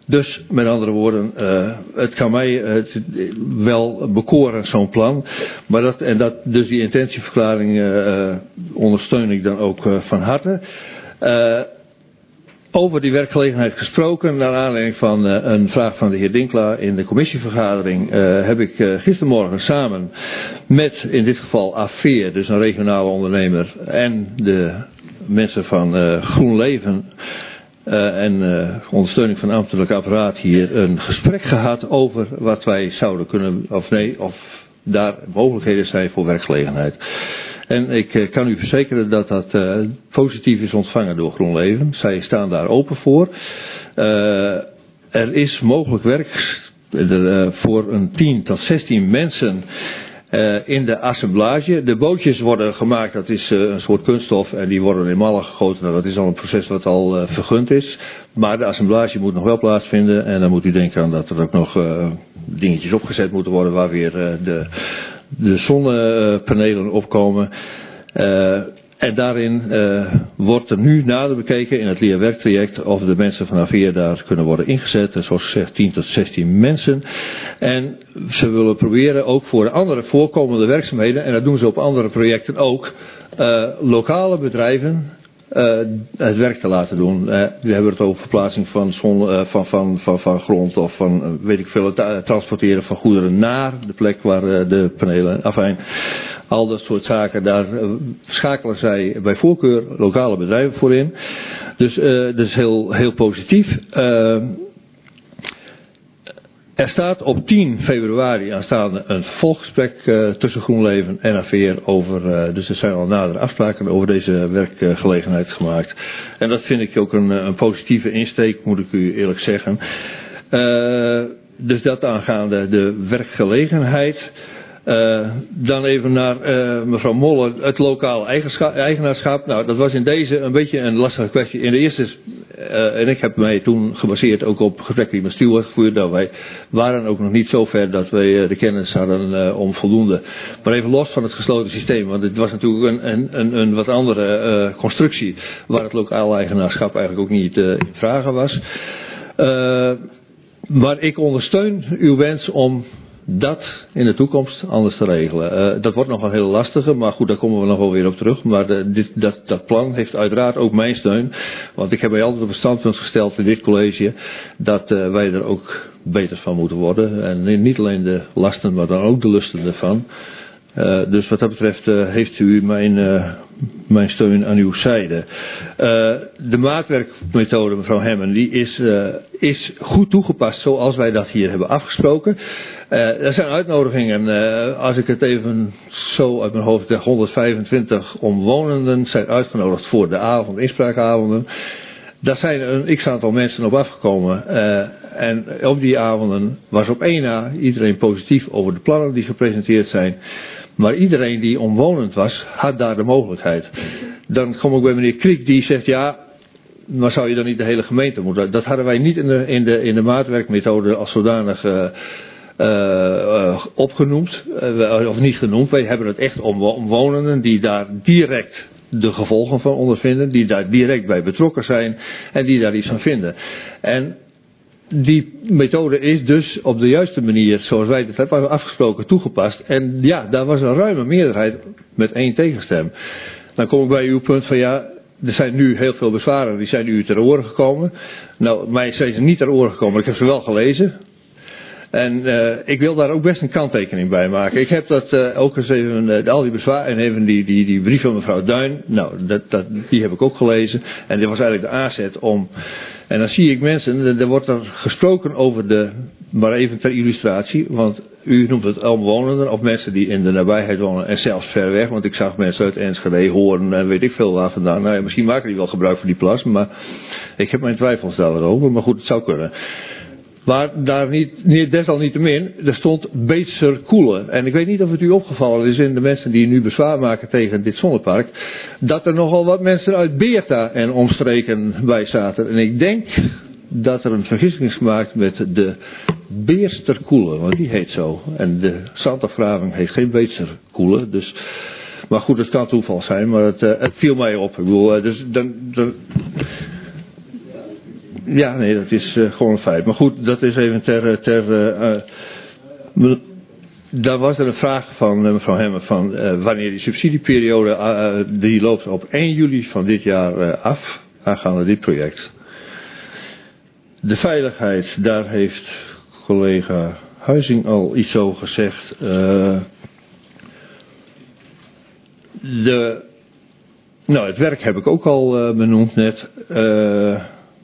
Dus met andere woorden, uh, het kan mij het, wel bekoren, zo'n plan. Maar dat, en dat, dus die intentieverklaring uh, ondersteun ik dan ook uh, van harte. Uh, over die werkgelegenheid gesproken, naar aanleiding van uh, een vraag van de heer Dinklaar in de commissievergadering, uh, heb ik uh, gistermorgen samen met in dit geval A V E R, dus een regionale ondernemer, en de mensen van uh, GroenLeven uh, en uh, ondersteuning van het ambtelijk apparaat hier een gesprek gehad over wat wij zouden kunnen, of nee, of daar mogelijkheden zijn voor werkgelegenheid. En ik uh, kan u verzekeren dat dat uh, positief is ontvangen door GroenLeven. Zij staan daar open voor. Uh, er is mogelijk werk uh, voor een tien tot zestien mensen uh, in de assemblage. De bootjes worden gemaakt, dat is uh, een soort kunststof en die worden in mallen gegoten. Nou, dat is al een proces wat al uh, vergund is. Maar de assemblage moet nog wel plaatsvinden en dan moet u denken aan dat er ook nog uh, dingetjes opgezet moeten worden waar weer uh, de... de zonnepanelen opkomen. Uh, en daarin uh, wordt er nu nader bekeken in het leerwerktraject of de mensen van A V E R daar kunnen worden ingezet. En zoals gezegd tien tot zestien mensen. En ze willen proberen ook voor de andere voorkomende werkzaamheden, en dat doen ze op andere projecten ook, uh, lokale bedrijven Uh, het werk te laten doen. Uh, we hebben het over verplaatsing van, zon, uh, van, van, van, van grond of van, uh, weet ik veel, het uh, transporteren van goederen naar de plek waar uh, de panelen, afijn, al dat soort zaken, daar uh, schakelen zij bij voorkeur lokale bedrijven voor in. Dus uh, dat is heel, heel positief. Uh, Er staat op tien februari aanstaande een volgesprek uh, tussen GroenLeven en A V E R over, uh, dus er zijn al nadere afspraken over deze werkgelegenheid gemaakt. En dat vind ik ook een, een positieve insteek, moet ik u eerlijk zeggen. Uh, dus dat aangaande de werkgelegenheid. Uh, dan even naar uh, mevrouw Molle, het lokaal eigenaarschap. Nou, dat was in deze een beetje een lastige kwestie. In de eerste, uh, en ik heb mij toen gebaseerd ook op gesprekken die met Stiel werd gevoerd. Nou, wij waren ook nog niet zo ver dat wij uh, de kennis hadden uh, om voldoende. Maar even los van het gesloten systeem, want het was natuurlijk een, een, een, een wat andere uh, constructie, waar het lokaal eigenaarschap eigenlijk ook niet uh, in vragen was. Uh, maar ik ondersteun uw wens om dat in de toekomst anders te regelen. Uh, dat wordt nog een heel lastige, maar goed, daar komen we nog wel weer op terug. Maar de, dit, dat, dat plan heeft uiteraard ook mijn steun. Want ik heb mij altijd op het standpunt gesteld in dit college dat uh, wij er ook beter van moeten worden. En niet alleen de lasten, maar dan ook de lusten ervan. Uh, dus wat dat betreft uh, heeft u mijn, uh, mijn steun aan uw zijde. Uh, de maatwerkmethode, mevrouw Hemmen, die is, uh, is goed toegepast zoals wij dat hier hebben afgesproken. Uh, er zijn uitnodigingen, uh, als ik het even zo uit mijn hoofd zeg, honderdvijfentwintig omwonenden zijn uitgenodigd voor de avond, inspraakavonden. Daar zijn een x-aantal mensen op afgekomen. Uh, en op die avonden was op één na iedereen positief over de plannen die gepresenteerd zijn. Maar iedereen die omwonend was, had daar de mogelijkheid. Dan kom ik bij meneer Kriek die zegt, ja, maar zou je dan niet de hele gemeente moeten? Dat hadden wij niet in de, in de, in de maatwerkmethode als zodanig uh, uh, uh, opgenoemd, uh, of niet genoemd. Wij hebben het echt om omwonenden die daar direct de gevolgen van ondervinden, die daar direct bij betrokken zijn en die daar iets van vinden. En die methode is dus op de juiste manier, zoals wij het hebben afgesproken, toegepast. En ja, daar was een ruime meerderheid met één tegenstem. Dan kom ik bij uw punt van ja, er zijn nu heel veel bezwaren, die zijn u ter oren gekomen. Nou, mij zijn ze niet ter oren gekomen, maar ik heb ze wel gelezen. En uh, ik wil daar ook best een kanttekening bij maken. Ik heb dat uh, ook eens even, uh, al die bezwaren en even die, die, die brief van mevrouw Duin, nou, dat, dat, die heb ik ook gelezen. En dit was eigenlijk de aanzet om, en dan zie ik mensen, er wordt er gesproken over de, maar even ter illustratie, want u noemt het omwonenden of mensen die in de nabijheid wonen en zelfs ver weg, want ik zag mensen uit Enschede, Hoorn en weet ik veel waar vandaan. Nou ja, misschien maken die wel gebruik van die plas, maar ik heb mijn twijfels daarover, maar goed, het zou kunnen. Maar daar niet, niet, desalniettemin, er stond Beetser Koelen. En ik weet niet of het u opgevallen is in de mensen die nu bezwaar maken tegen dit zonnepark, dat er nogal wat mensen uit Beerta en omstreken bij zaten. En ik denk dat er een vergissing is gemaakt met de Beerster Koelen, want die heet zo. En de zandafgraving heet geen Beetser Koelen, dus... Maar goed, het kan toeval zijn, maar het, uh, het viel mij op. Ik bedoel, uh, dus dan... dan Ja, nee, dat is uh, gewoon een feit. Maar goed, dat is even ter... ter uh, uh, daar was er een vraag van uh, mevrouw Hemmer van uh, wanneer die subsidieperiode, uh, die loopt op één juli van dit jaar uh, af, aangaande dit project. De veiligheid, daar heeft collega Huizing al iets over gezegd. Uh, de, nou, het werk heb ik ook al uh, benoemd net. Uh,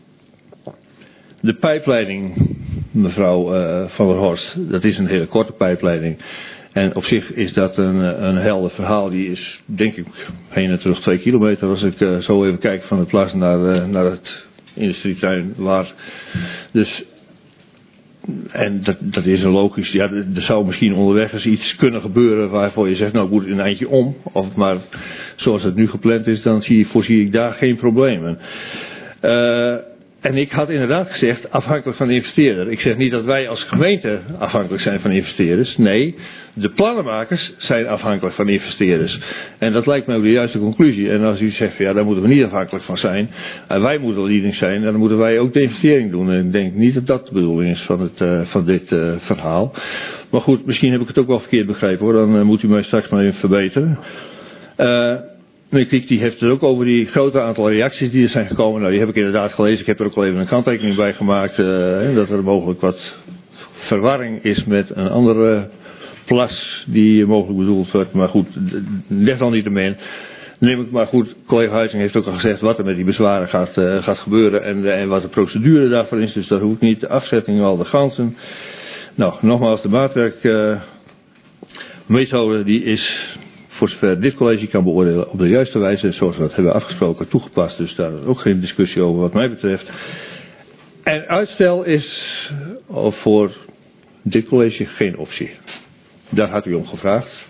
de pijpleiding, mevrouw uh, Van der Horst, dat is een hele korte pijpleiding. En op zich is dat een, een helder verhaal. Die is, denk ik, heen en terug twee kilometer. Als ik uh, zo even kijk van het plas naar, uh, naar het industrietuin. Waar, dus, en dat, dat is een logisch. Ja, er zou misschien onderweg eens iets kunnen gebeuren waarvoor je zegt, nou ik moet een eindje om. Of, maar zoals het nu gepland is, dan zie, voorzie ik daar geen problemen. Uh, En ik had inderdaad gezegd, afhankelijk van de investeerder. Ik zeg niet dat wij als gemeente afhankelijk zijn van investeerders. Nee, de plannenmakers zijn afhankelijk van investeerders. En dat lijkt mij ook de juiste conclusie. En als u zegt, ja, daar moeten we niet afhankelijk van zijn. En wij moeten leading zijn, dan moeten wij ook de investering doen. En ik denk niet dat dat de bedoeling is van, het, uh, van dit uh, verhaal. Maar goed, misschien heb ik het ook wel verkeerd begrepen hoor. Dan uh, moet u mij straks maar even verbeteren. Uh, Meneer Kriek die heeft het ook over die grote aantal reacties die er zijn gekomen. Nou, die heb ik inderdaad gelezen. Ik heb er ook al even een kanttekening bij gemaakt. Uh, dat er mogelijk wat verwarring is met een andere plas die mogelijk bedoeld wordt. Maar goed, leg dan niet ermee in. Neem ik maar goed, collega Huizing heeft ook al gezegd wat er met die bezwaren gaat, uh, gaat gebeuren. En, uh, en wat de procedure daarvoor is. Dus dat hoeft niet. De afzetting al de ganzen. Nou, nogmaals, de maatwerk uh, methode die is... voor zover dit college kan beoordelen op de juiste wijze, zoals we dat hebben afgesproken, toegepast. Dus daar is ook geen discussie over wat mij betreft. En uitstel is voor dit college geen optie. Daar had u om gevraagd.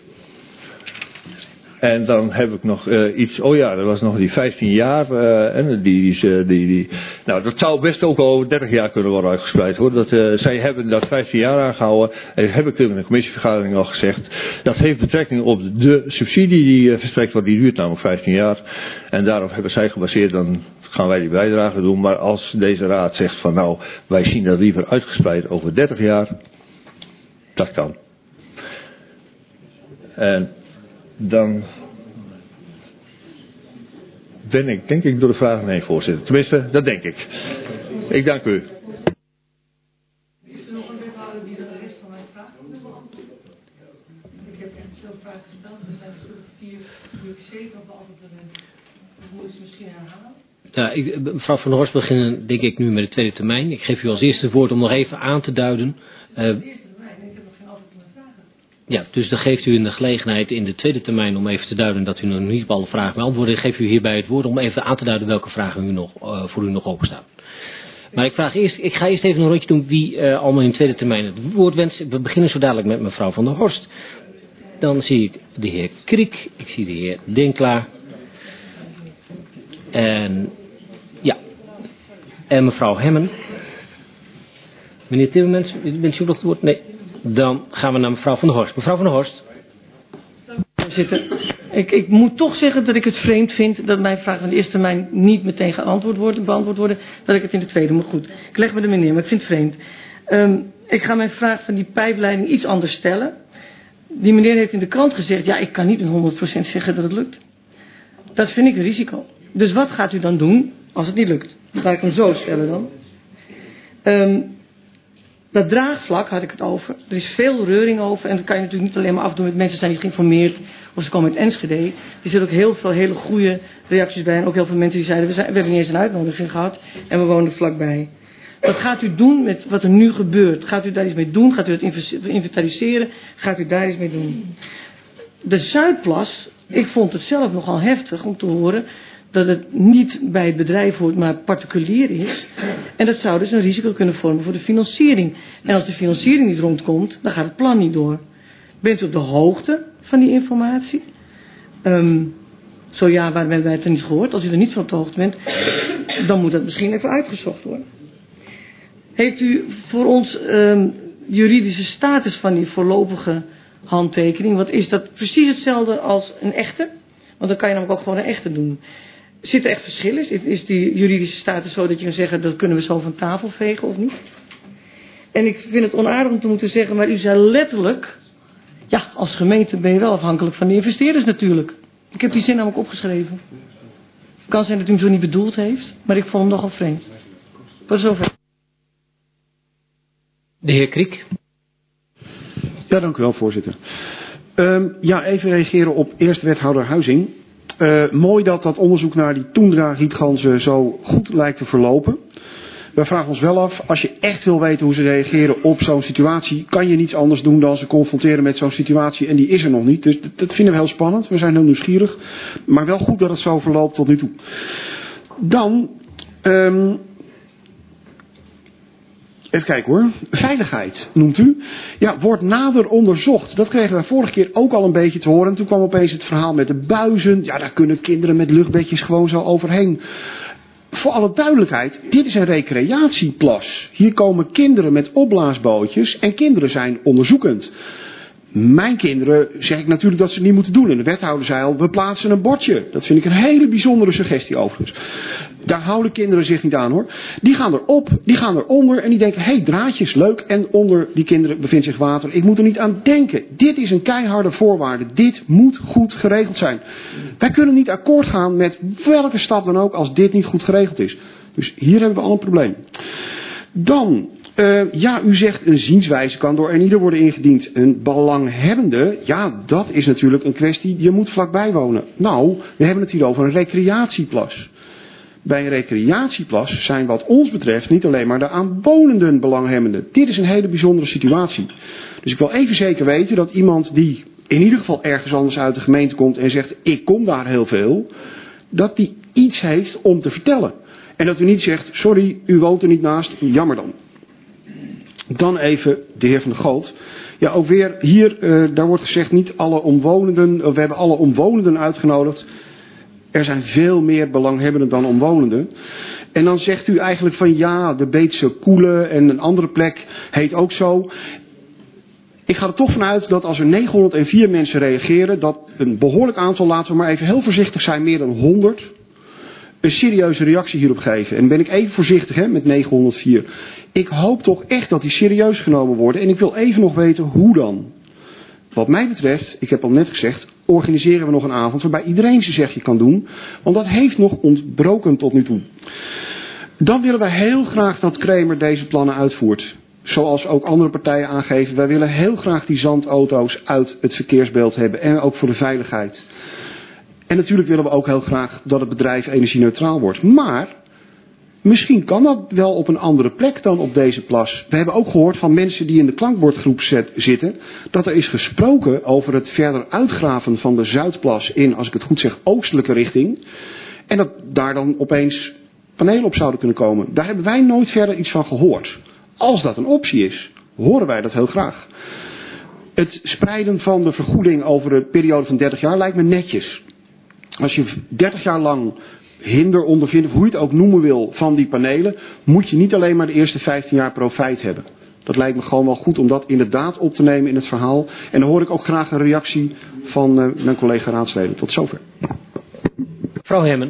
En dan heb ik nog uh, iets, oh ja, er was nog die vijftien jaar, uh, en die, die, die, die, nou dat zou best ook al over dertig jaar kunnen worden uitgespreid hoor. Dat, uh, zij hebben dat vijftien jaar aangehouden, en dat heb ik in de commissievergadering al gezegd. Dat heeft betrekking op de subsidie die uh, verstrekt wordt, die duurt namelijk vijftien jaar. En daarop hebben zij gebaseerd, dan gaan wij die bijdrage doen. Maar als deze raad zegt van nou, wij zien dat liever uitgespreid over dertig jaar, dat kan. En dan ben ik, denk ik, door de vragen heen, voorzitter. Tenminste, dat denk ik. Ik dank u. Is er nog een wethouder die de rest van mijn vragen wil beantwoorden? Ik heb echt veel vragen gesteld. Er zijn er vier, die ik zeker beantwoord heb. Dus moet ik ze misschien herhalen? Ja, ik, mevrouw Van der Horst, we beginnen denk ik nu met de tweede termijn. Ik geef u als eerste woord om nog even aan te duiden. Uh, Ja, dus dan geeft u in de gelegenheid in de tweede termijn om even te duiden dat u nog niet op alle vragen beantwoordt. Ik geef u hierbij het woord om even aan te duiden welke vragen u nog, uh, voor u nog openstaan. Maar ik, vraag eerst, ik ga eerst even een rondje doen wie uh, allemaal in de tweede termijn het woord wenst. We beginnen zo dadelijk met mevrouw Van der Horst. Dan zie ik de heer Kriek, ik zie de heer Dinklaar. En ja, en mevrouw Hemmen. Meneer Timmermans, wens u nog het woord? Nee. Dan gaan we naar mevrouw Van der Horst. Mevrouw Van der Horst. Voorzitter, ik, ik moet toch zeggen dat ik het vreemd vind dat mijn vragen van de eerste termijn niet meteen geantwoord worden, beantwoord worden, dat ik het in de tweede moet. Goed, ik leg me er neer, maar ik vind het vreemd. Um, ik ga mijn vraag van die pijpleiding iets anders stellen. Die meneer heeft in de krant gezegd, ja, ik kan niet een honderd procent zeggen dat het lukt. Dat vind ik een risico. Dus wat gaat u dan doen als het niet lukt? Laat ik hem zo stellen dan. Um, Dat draagvlak had ik het over. Er is veel reuring over. En dat kan je natuurlijk niet alleen maar afdoen met mensen zijn niet geïnformeerd. Of ze komen uit Enschede. Er zitten ook heel veel hele goede reacties bij. En ook heel veel mensen die zeiden, we, zijn, we hebben niet eens een uitnodiging gehad. En we wonen vlakbij. Wat gaat u doen met wat er nu gebeurt? Gaat u daar iets mee doen? Gaat u dat inventariseren? Gaat u daar iets mee doen? De Zuidplas, ik vond het zelf nogal heftig om te horen dat het niet bij het bedrijf hoort, maar particulier is. En dat zou dus een risico kunnen vormen voor de financiering. En als de financiering niet rondkomt, dan gaat het plan niet door. Bent u op de hoogte van die informatie? Um, zo ja, waar hebben wij het er niet gehoord? Als u er niet van op de hoogte bent, dan moet dat misschien even uitgezocht worden. Heeft u voor ons um, juridische status van die voorlopige handtekening? Wat is dat precies hetzelfde als een echte? Want dan kan je namelijk ook gewoon een echte doen. Zitten echt verschillen? Is, is die juridische status zo dat je kan zeggen, dat kunnen we zo van tafel vegen of niet? En ik vind het onaardig om te moeten zeggen, maar u zei letterlijk, ja, als gemeente ben je wel afhankelijk van de investeerders natuurlijk. Ik heb die zin namelijk opgeschreven. Het kan zijn dat u hem zo niet bedoeld heeft, maar ik vond hem nogal vreemd. Tot zover. De heer Kriek. Ja, dank u wel, voorzitter. Um, ja, even reageren op eerste wethouder Huizing. Uh, mooi dat dat onderzoek naar die toendra-rietganzen zo goed lijkt te verlopen. Wij vragen ons wel af, als je echt wil weten hoe ze reageren op zo'n situatie, kan je niets anders doen dan ze confronteren met zo'n situatie en die is er nog niet. Dus dat, dat vinden we heel spannend, we zijn heel nieuwsgierig. Maar wel goed dat het zo verloopt tot nu toe. Dan, um, even kijken hoor, veiligheid noemt u. Ja, wordt nader onderzocht. Dat kregen wij vorige keer ook al een beetje te horen. En toen kwam opeens het verhaal met de buizen. Ja, daar kunnen kinderen met luchtbedjes gewoon zo overheen. Voor alle duidelijkheid, dit is een recreatieplas. Hier komen kinderen met opblaasbootjes en kinderen zijn onderzoekend. Mijn kinderen zeg ik natuurlijk dat ze het niet moeten doen. En de wethouder zei al, we plaatsen een bordje. Dat vind ik een hele bijzondere suggestie overigens. Daar houden kinderen zich niet aan hoor. Die gaan erop, die gaan eronder en die denken, hé, hey, draadjes, leuk. En onder die kinderen bevindt zich water. Ik moet er niet aan denken. Dit is een keiharde voorwaarde. Dit moet goed geregeld zijn. Wij kunnen niet akkoord gaan met welke stap dan ook als dit niet goed geregeld is. Dus hier hebben we al een probleem. Dan... Uh, ja, u zegt een zienswijze kan door eenieder worden ingediend. Een belanghebbende, ja, dat is natuurlijk een kwestie, je moet vlakbij wonen. Nou, we hebben het hier over een recreatieplas. Bij een recreatieplas zijn wat ons betreft niet alleen maar de aanwonenden belanghebbenden. Dit is een hele bijzondere situatie. Dus ik wil even zeker weten dat iemand die in ieder geval ergens anders uit de gemeente komt en zegt, ik kom daar heel veel, dat die iets heeft om te vertellen. En dat u niet zegt, sorry, u woont er niet naast, jammer dan. Dan even de heer Van der Goot. Ja, ook weer hier, uh, daar wordt gezegd niet alle omwonenden, we hebben alle omwonenden uitgenodigd. Er zijn veel meer belanghebbenden dan omwonenden. En dan zegt u eigenlijk van ja, de Beetse Koelen en een andere plek heet ook zo. Ik ga er toch vanuit dat als er negenhonderdvier mensen reageren, dat een behoorlijk aantal, laten we maar even heel voorzichtig zijn, meer dan honderd, een serieuze reactie hierop geven. En dan ben ik even voorzichtig hè, met negenhonderdvier. Ik hoop toch echt dat die serieus genomen worden. En ik wil even nog weten hoe dan. Wat mij betreft, ik heb al net gezegd, organiseren we nog een avond waarbij iedereen zijn zegje kan doen. Want dat heeft nog ontbroken tot nu toe. Dan willen wij heel graag dat Kremer deze plannen uitvoert. Zoals ook andere partijen aangeven. Wij willen heel graag die zandauto's uit het verkeersbeeld hebben. En ook voor de veiligheid. En natuurlijk willen we ook heel graag dat het bedrijf energie-neutraal wordt. Maar misschien kan dat wel op een andere plek dan op deze plas. We hebben ook gehoord van mensen die in de klankbordgroep zet, zitten, dat er is gesproken over het verder uitgraven van de Zuidplas in, als ik het goed zeg, oostelijke richting. En dat daar dan opeens panelen op zouden kunnen komen. Daar hebben wij nooit verder iets van gehoord. Als dat een optie is, horen wij dat heel graag. Het spreiden van de vergoeding over een periode van dertig jaar lijkt me netjes. Als je dertig jaar lang hinder ondervindt, of hoe je het ook noemen wil, van die panelen, moet je niet alleen maar de eerste vijftien jaar profijt hebben. Dat lijkt me gewoon wel goed om dat inderdaad op te nemen in het verhaal. En dan hoor ik ook graag een reactie van uh, mijn collega raadsleden. Tot zover. Mevrouw Hemmen.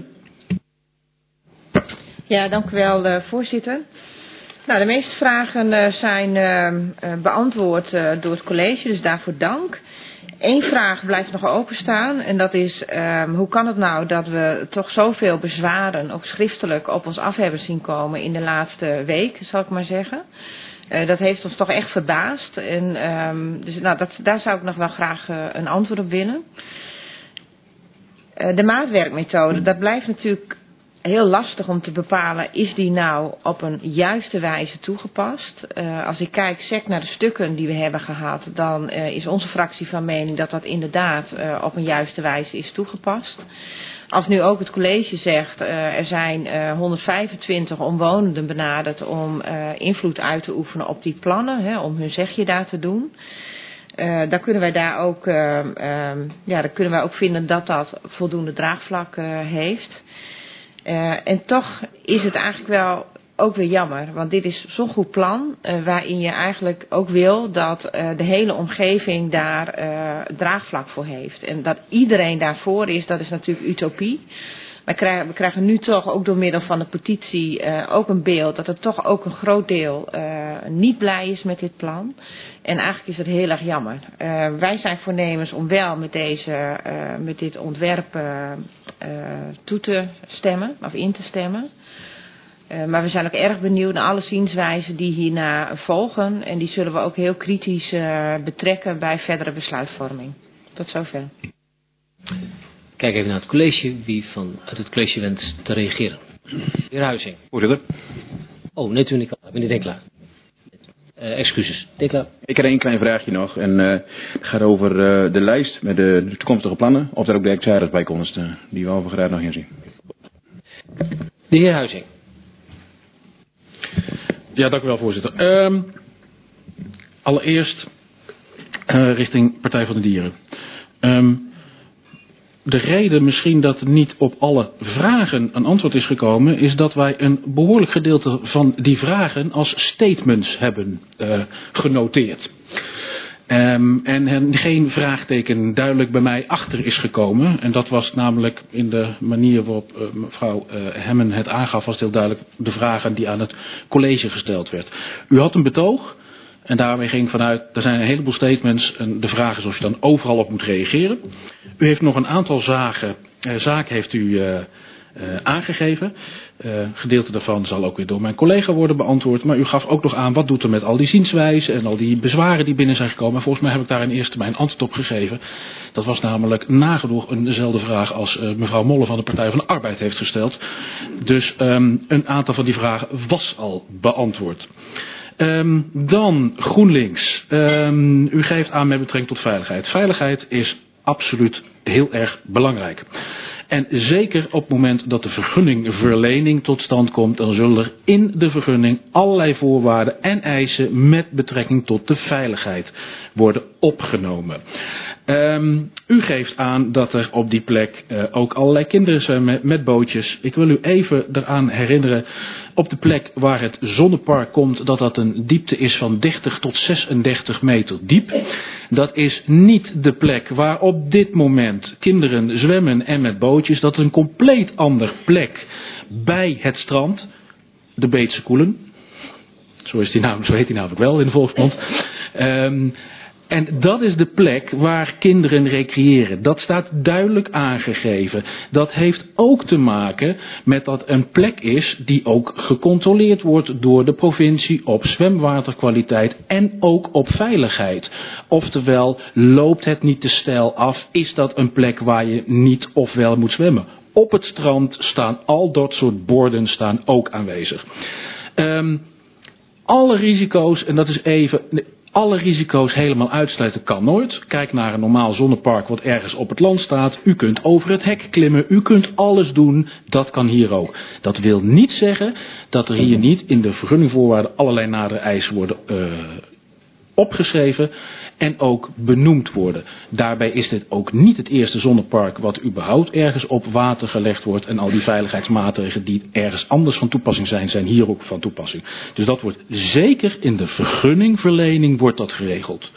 Ja, dank u wel, uh, voorzitter. Nou, de meeste vragen uh, zijn uh, uh, beantwoord uh, door het college, dus daarvoor dank. Eén vraag blijft nog openstaan en dat is, um, hoe kan het nou dat we toch zoveel bezwaren, ook schriftelijk, op ons af hebben zien komen in de laatste week, zal ik maar zeggen. Uh, dat heeft ons toch echt verbaasd. En, um, dus nou, dat, daar zou ik nog wel graag uh, een antwoord op willen. Uh, de maatwerkmethode, dat blijft natuurlijk heel lastig om te bepalen, is die nou op een juiste wijze toegepast? Uh, als ik kijk sec naar de stukken die we hebben gehad, dan uh, is onze fractie van mening dat dat inderdaad uh, op een juiste wijze is toegepast. Als nu ook het college zegt, uh, er zijn uh, honderdvijfentwintig omwonenden benaderd om uh, invloed uit te oefenen op die plannen, hè, om hun zegje daar te doen. Uh, dan kunnen wij daar ook, uh, uh, ja, dan kunnen wij ook vinden dat dat voldoende draagvlak uh, heeft. Uh, en toch is het eigenlijk wel ook weer jammer, want dit is zo'n goed plan uh, waarin je eigenlijk ook wil dat uh, de hele omgeving daar uh, draagvlak voor heeft. En dat iedereen daarvoor is, dat is natuurlijk utopie. wij krijgen, we krijgen nu toch ook door middel van de petitie uh, ook een beeld dat er toch ook een groot deel uh, niet blij is met dit plan. En eigenlijk is het heel erg jammer. Uh, wij zijn voornemens om wel met, deze, uh, met dit ontwerp uh, uh, toe te stemmen of in te stemmen. Uh, maar we zijn ook erg benieuwd naar alle zienswijzen die hierna volgen. En die zullen we ook heel kritisch uh, betrekken bij verdere besluitvorming. Tot zover. Kijk even naar het college. Wie van uit het college wenst te reageren? De heer Huizing. Voorzitter. Oh, net toen ik al. Meneer Denklaar. Uh, excuses. Denklaar. Ik heb één klein vraagje nog. En uh, het gaat over uh, de lijst met de, de toekomstige plannen. Of daar ook de hectares bij konden staan. Die we over graag nog inzien. De heer Huizing. Ja, dank u wel, voorzitter. Um, allereerst uh, richting Partij van de Dieren. Um, de reden misschien dat niet op alle vragen een antwoord is gekomen, is dat wij een behoorlijk gedeelte van die vragen als statements hebben uh, genoteerd. Um, en er geen vraagteken duidelijk bij mij achter is gekomen. En dat was namelijk in de manier waarop uh, mevrouw uh, Hemmen het aangaf, was heel duidelijk de vragen die aan het college gesteld werd. U had een betoog en daarmee ging vanuit, er zijn een heleboel statements en de vraag is of je dan overal op moet reageren. U heeft nog een aantal zaken, uh, zaken heeft u uh, uh, aangegeven. Uh, gedeelte daarvan zal ook weer door mijn collega worden beantwoord. Maar u gaf ook nog aan wat doet er met al die zienswijzen en al die bezwaren die binnen zijn gekomen. En volgens mij heb ik daar in eerste termijn antwoord op gegeven. Dat was namelijk nagenoeg een dezelfde vraag als uh, mevrouw Molle van de Partij van de Arbeid heeft gesteld. Dus um, een aantal van die vragen was al beantwoord. Um, dan GroenLinks. Um, u geeft aan met betrekking tot veiligheid. Veiligheid is absoluut heel erg belangrijk. En zeker op het moment dat de vergunningverlening tot stand komt, dan zullen er in de vergunning allerlei voorwaarden en eisen met betrekking tot de veiligheid worden opgenomen. Um, u geeft aan dat er op die plek uh, ook allerlei kinderen zijn met, met bootjes. Ik wil u even eraan herinneren, op de plek waar het zonnepark komt, dat dat een diepte is van dertig tot zesendertig meter diep. Dat is niet de plek waar op dit moment kinderen zwemmen en met bootjes. Dat is een compleet ander plek bij het strand, de Beetse Koelen. Zo, is die namelijk, zo heet die namelijk wel in de volksmond. Um, En dat is de plek waar kinderen recreëren. Dat staat duidelijk aangegeven. Dat heeft ook te maken met dat een plek is die ook gecontroleerd wordt door de provincie op zwemwaterkwaliteit en ook op veiligheid. Oftewel, loopt het niet te steil af, is dat een plek waar je niet of wel moet zwemmen. Op het strand staan al dat soort borden staan ook aanwezig. Um, alle risico's, en dat is even... Alle risico's helemaal uitsluiten kan nooit. Kijk naar een normaal zonnepark wat ergens op het land staat. U kunt over het hek klimmen. U kunt alles doen. Dat kan hier ook. Dat wil niet zeggen dat er hier niet in de vergunningvoorwaarden allerlei nadere eisen worden uh, opgeschreven en ook benoemd worden. Daarbij is dit ook niet het eerste zonnepark wat überhaupt ergens op water gelegd wordt. En al die veiligheidsmaatregelen die ergens anders van toepassing zijn, zijn hier ook van toepassing. Dus dat wordt zeker in de vergunningverlening wordt dat geregeld.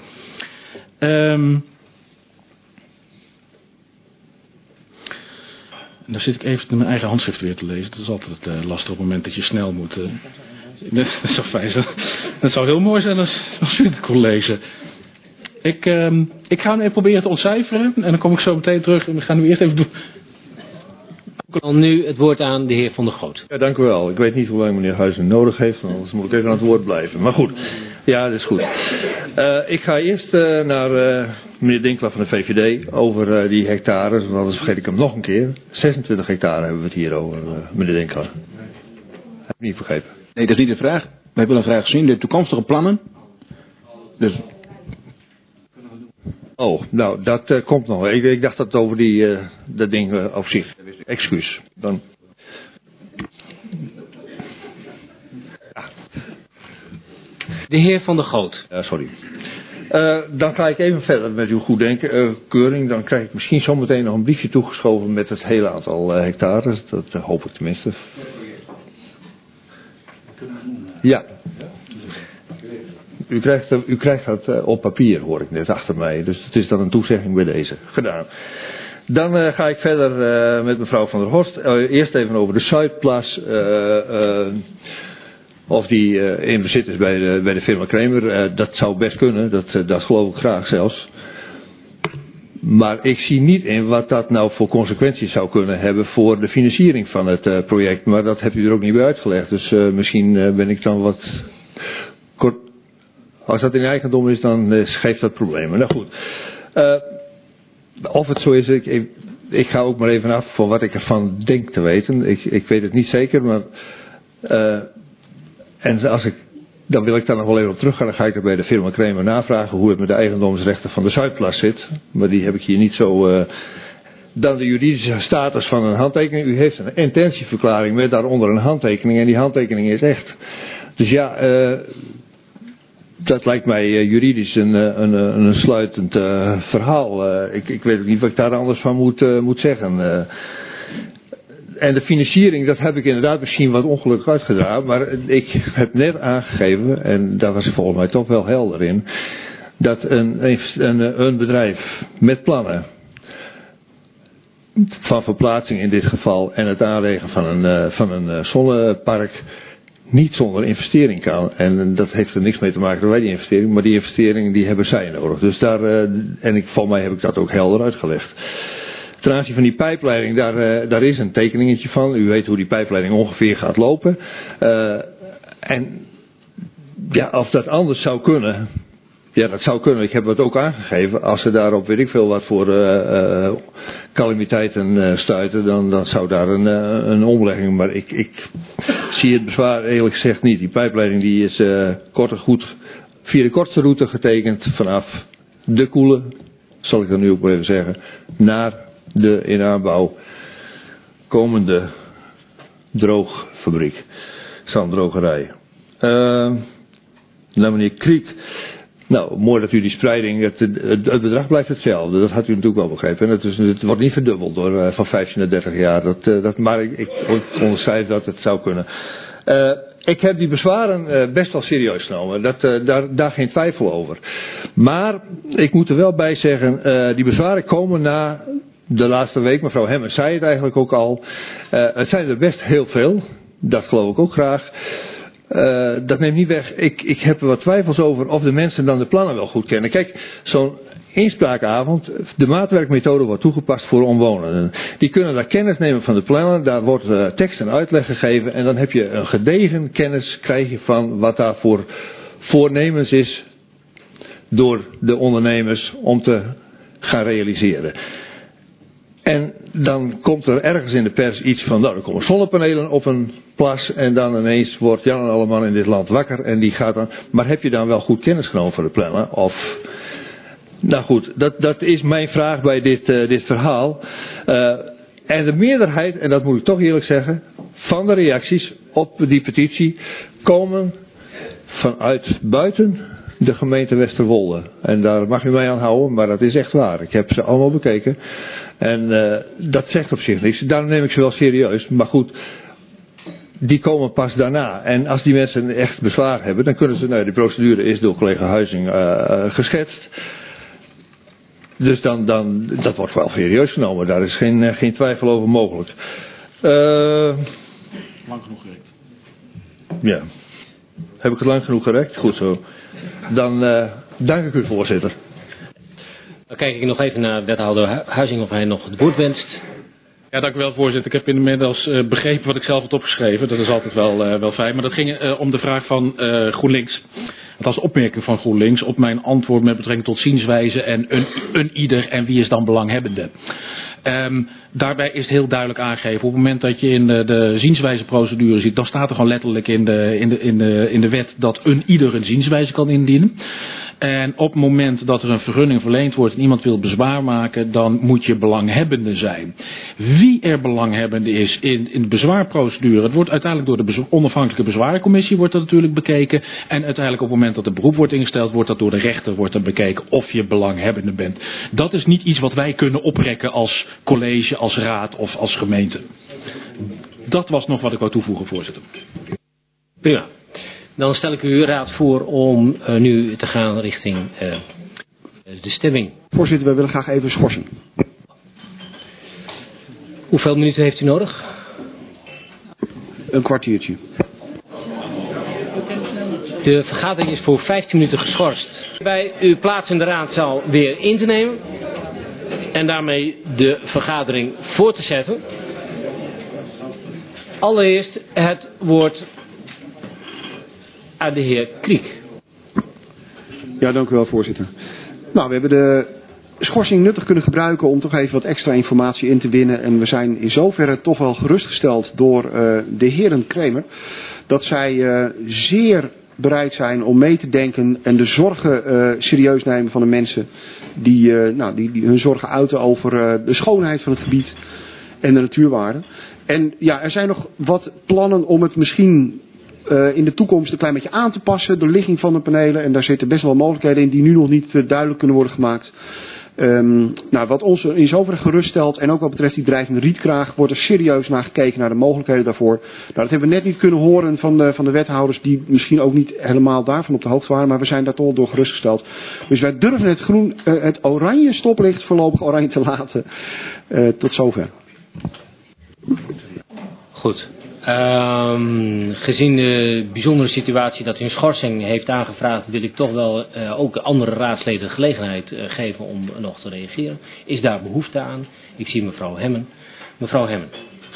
Um, en dan zit ik even mijn eigen handschrift weer te lezen. Dat is altijd uh, lastig op het moment dat je snel moet. Uh, dat is zo fijn. Dat zou heel mooi zijn als, als u het kon lezen. Ik, uh, ik ga hem even proberen te ontcijferen. En dan kom ik zo meteen terug. En we gaan nu eerst even doen. Dan nu het woord aan de heer Van der Goot. Ja, dank u wel. Ik weet niet hoe lang meneer Huizen nodig heeft. Anders moet ik even aan het woord blijven. Maar goed. Ja, dat is goed. Uh, ik ga eerst uh, naar uh, meneer Denklaar van de V V D. Over uh, die hectares. Want anders vergeet ik hem nog een keer. zesentwintig hectare hebben we het hier over, uh, meneer Denklaar. Heb ik niet vergeten. Nee, dat is niet de vraag. Wij willen graag zien de toekomstige plannen. Dus... Oh, nou, dat uh, komt nog. Ik, ik dacht dat het over die, uh, dat ding uh, op zich. Excuus. Dan... Ja. De heer Van der Goot. Ja, sorry. Uh, dan ga ik even verder met uw goedkeuring. Uh, dan krijg ik misschien zometeen nog een briefje toegeschoven met het hele aantal uh, hectares. Dat uh, hoop ik tenminste. Ja. U krijgt, u krijgt dat op papier, hoor ik net achter mij. Dus het is dan een toezegging bij deze. Gedaan. Dan uh, ga ik verder uh, met mevrouw Van der Horst. Uh, eerst even over de Zuidplas. Uh, uh, of die uh, in bezit is bij de, bij de firma Kramer. Uh, dat zou best kunnen. Dat, uh, dat geloof ik graag zelfs. Maar ik zie niet in wat dat nou voor consequenties zou kunnen hebben voor de financiering van het uh, project. Maar dat hebt u er ook niet bij uitgelegd. Dus uh, misschien uh, ben ik dan wat kort. Als dat in eigendom is, dan uh, geeft dat problemen. Nou goed. Uh, of het zo is, ik, ik, ik ga ook maar even af van wat ik ervan denk te weten. Ik, ik weet het niet zeker, maar uh, en als ik, dan wil ik daar nog wel even op teruggaan. Dan ga ik er bij de firma Kramer navragen hoe het met de eigendomsrechten van de Zuidplas zit. Maar die heb ik hier niet zo. Uh, dan de juridische status van een handtekening. U heeft een intentieverklaring met daaronder een handtekening en die handtekening is echt. Dus ja. Uh, Dat lijkt mij uh, juridisch een, een, een, een sluitend uh, verhaal. Uh, ik, ik weet ook niet wat ik daar anders van moet, uh, moet zeggen. Uh, en de financiering, dat heb ik inderdaad misschien wat ongelukkig uitgedragen. Maar ik heb net aangegeven, en daar was ik volgens mij toch wel helder in. Dat een, een, een bedrijf met plannen van verplaatsing in dit geval en het aanleggen van een, uh, van een uh, zonnepark niet zonder investering kan. En dat heeft er niks mee te maken door die investering, maar die investeringen die hebben zij nodig. Dus daar, uh, en ik, voor mij heb ik dat ook helder uitgelegd. Ten aanzien van die pijpleiding, daar, uh, daar is een tekeningetje van. U weet hoe die pijpleiding ongeveer gaat lopen. Uh, en ja, of dat anders zou kunnen. Ja, dat zou kunnen. Ik heb het ook aangegeven. Als ze daarop weet ik veel wat voor uh, uh, calamiteiten uh, stuiten, dan, dan zou daar een, uh, een omlegging. Maar ik, ik zie het bezwaar eerlijk gezegd niet. Die pijpleiding die is uh, kort en goed via de kortste route getekend vanaf de Koele, zal ik dat nu ook wel even zeggen, naar de in aanbouw komende droogfabriek, zanddrogerij. Uh, naar meneer Kriek. Nou, mooi dat u die spreiding, het, het, het bedrag blijft hetzelfde. Dat had u natuurlijk wel begrepen. En het, is, het wordt niet verdubbeld door uh, van vijftien naar dertig jaar. Dat, uh, dat, maar ik, ik onderschrijf dat het zou kunnen. Uh, ik heb die bezwaren uh, best wel serieus genomen. Dat, uh, daar, daar geen twijfel over. Maar ik moet er wel bij zeggen, uh, die bezwaren komen na de laatste week. Mevrouw Hemmers zei het eigenlijk ook al. Uh, het zijn er best heel veel. Dat geloof ik ook graag. Uh, dat neemt niet weg. Ik, ik heb er wat twijfels over of de mensen dan de plannen wel goed kennen. Kijk, zo'n inspraakavond, de maatwerkmethode wordt toegepast voor omwonenden. Die kunnen daar kennis nemen van de plannen, daar wordt uh, tekst en uitleg gegeven en dan heb je een gedegen kennis krijg je van wat daar voor voornemens is door de ondernemers om te gaan realiseren. En dan komt er ergens in de pers iets van, nou, er komen zonnepanelen op een plas en dan ineens wordt Jan en Alleman in dit land wakker en die gaat dan, maar heb je dan wel goed kennis genomen van de plannen? Of, nou goed, dat, dat is mijn vraag bij dit, uh, dit verhaal. Uh, en de meerderheid, en dat moet ik toch eerlijk zeggen, van de reacties op die petitie komen vanuit buiten de gemeente Westerwolde. En daar mag u mij aan houden, maar dat is echt waar. Ik heb ze allemaal bekeken. En uh, dat zegt op zich niks. Daarom neem ik ze wel serieus. Maar goed, die komen pas daarna. En als die mensen echt bezwaar hebben, dan kunnen ze, nou, die procedure is door collega Huizing uh, geschetst. Dus dan, dan, dat wordt wel serieus genomen. Daar is geen, uh, geen twijfel over mogelijk. Uh, lang genoeg gerekt. Ja. Heb ik het lang genoeg gerekt? Goed zo. Dan uh, dank ik u, voorzitter. Dan kijk ik nog even naar wethouder Huizing of hij nog het woord wenst. Ja, dank u wel, voorzitter. Ik heb inmiddels uh, begrepen wat ik zelf had opgeschreven. Dat is altijd wel, uh, wel fijn. Maar dat ging uh, om de vraag van uh, GroenLinks. Het was opmerking van GroenLinks op mijn antwoord met betrekking tot zienswijze en een, een ieder en wie is dan belanghebbende. Um, daarbij is het heel duidelijk aangegeven. Op het moment dat je in de, de zienswijzeprocedure ziet, dan staat er gewoon letterlijk in de, in, de, in, de, in de wet dat een ieder een zienswijze kan indienen. En op het moment dat er een vergunning verleend wordt en iemand wil bezwaar maken, dan moet je belanghebbende zijn. Wie er belanghebbende is in, in de bezwaarprocedure, het wordt uiteindelijk door de bezwa- onafhankelijke bezwaarcommissie wordt dat natuurlijk bekeken. En uiteindelijk op het moment dat er beroep wordt ingesteld, wordt dat door de rechter wordt dan bekeken of je belanghebbende bent. Dat is niet iets wat wij kunnen oprekken als college, als raad of als gemeente. Dat was nog wat ik wou toevoegen, voorzitter. Prima. Dan stel ik u raad voor om uh, nu te gaan richting uh, de stemming. Voorzitter, wij willen graag even schorsen. Hoeveel minuten heeft u nodig? Een kwartiertje. De vergadering is voor vijftien minuten geschorst. Bij uw plaats in de raadzaal weer in te nemen. En daarmee de vergadering voor te zetten. Allereerst het woord aan de heer Kriek. Ja, dank u wel, voorzitter. Nou, we hebben de schorsing nuttig kunnen gebruiken om toch even wat extra informatie in te winnen. En we zijn in zoverre toch wel gerustgesteld door uh, de heren Kremer. Dat zij uh, zeer bereid zijn om mee te denken en de zorgen uh, serieus nemen van de mensen die, uh, nou, die, die hun zorgen uiten over uh, de schoonheid van het gebied en de natuurwaarden. En ja, er zijn nog wat plannen om het misschien uh, in de toekomst een klein beetje aan te passen, de ligging van de panelen. En daar zitten best wel mogelijkheden in die nu nog niet uh, duidelijk kunnen worden gemaakt. Um, nou, wat ons in zoverre geruststelt, en ook wat betreft die drijvende rietkraag, wordt er serieus naar gekeken naar de mogelijkheden daarvoor. Nou, dat hebben we net niet kunnen horen van de, van de wethouders, die misschien ook niet helemaal daarvan op de hoogte waren, maar we zijn daar toch door gerustgesteld. Dus wij durven het groen, uh, het oranje stoplicht voorlopig oranje te laten. Uh, tot zover. Goed. Um, gezien de bijzondere situatie dat u een schorsing heeft aangevraagd, wil ik toch wel uh, ook andere raadsleden de gelegenheid uh, geven om nog te reageren. Is daar behoefte aan? Ik zie mevrouw Hemmen. Mevrouw Hemmen.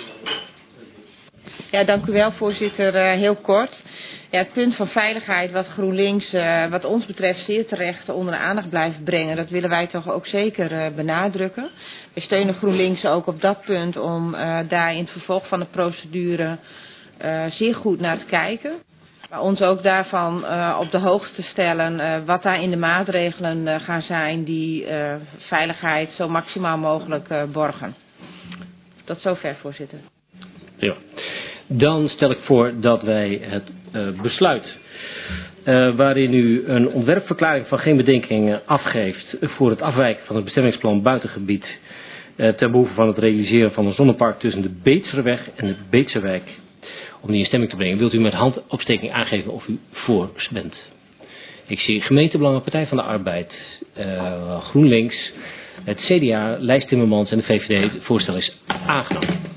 Ja, dank u wel, voorzitter. Uh, heel kort. Ja, het punt van veiligheid wat GroenLinks uh, wat ons betreft zeer terecht onder de aandacht blijft brengen, dat willen wij toch ook zeker uh, benadrukken. We steunen GroenLinks ook op dat punt om uh, daar in het vervolg van de procedure uh, zeer goed naar te kijken. Maar ons ook daarvan uh, op de hoogte te stellen uh, wat daar in de maatregelen uh, gaan zijn die uh, veiligheid zo maximaal mogelijk uh, borgen. Tot zover, voorzitter. Ja. Dan stel ik voor dat wij het uh, besluit uh, waarin u een ontwerpverklaring van geen bedenkingen afgeeft voor het afwijken van het bestemmingsplan buitengebied uh, ten behoeve van het realiseren van een zonnepark tussen de Beetserweg en de Beetserwijk, om die in stemming te brengen. Wilt u met handopsteking aangeven of u voor bent? Ik zie Gemeentebelangen, Partij van de Arbeid, uh, GroenLinks, het C D A, Lijst Timmermans en de V V D. Het voorstel is aangenomen.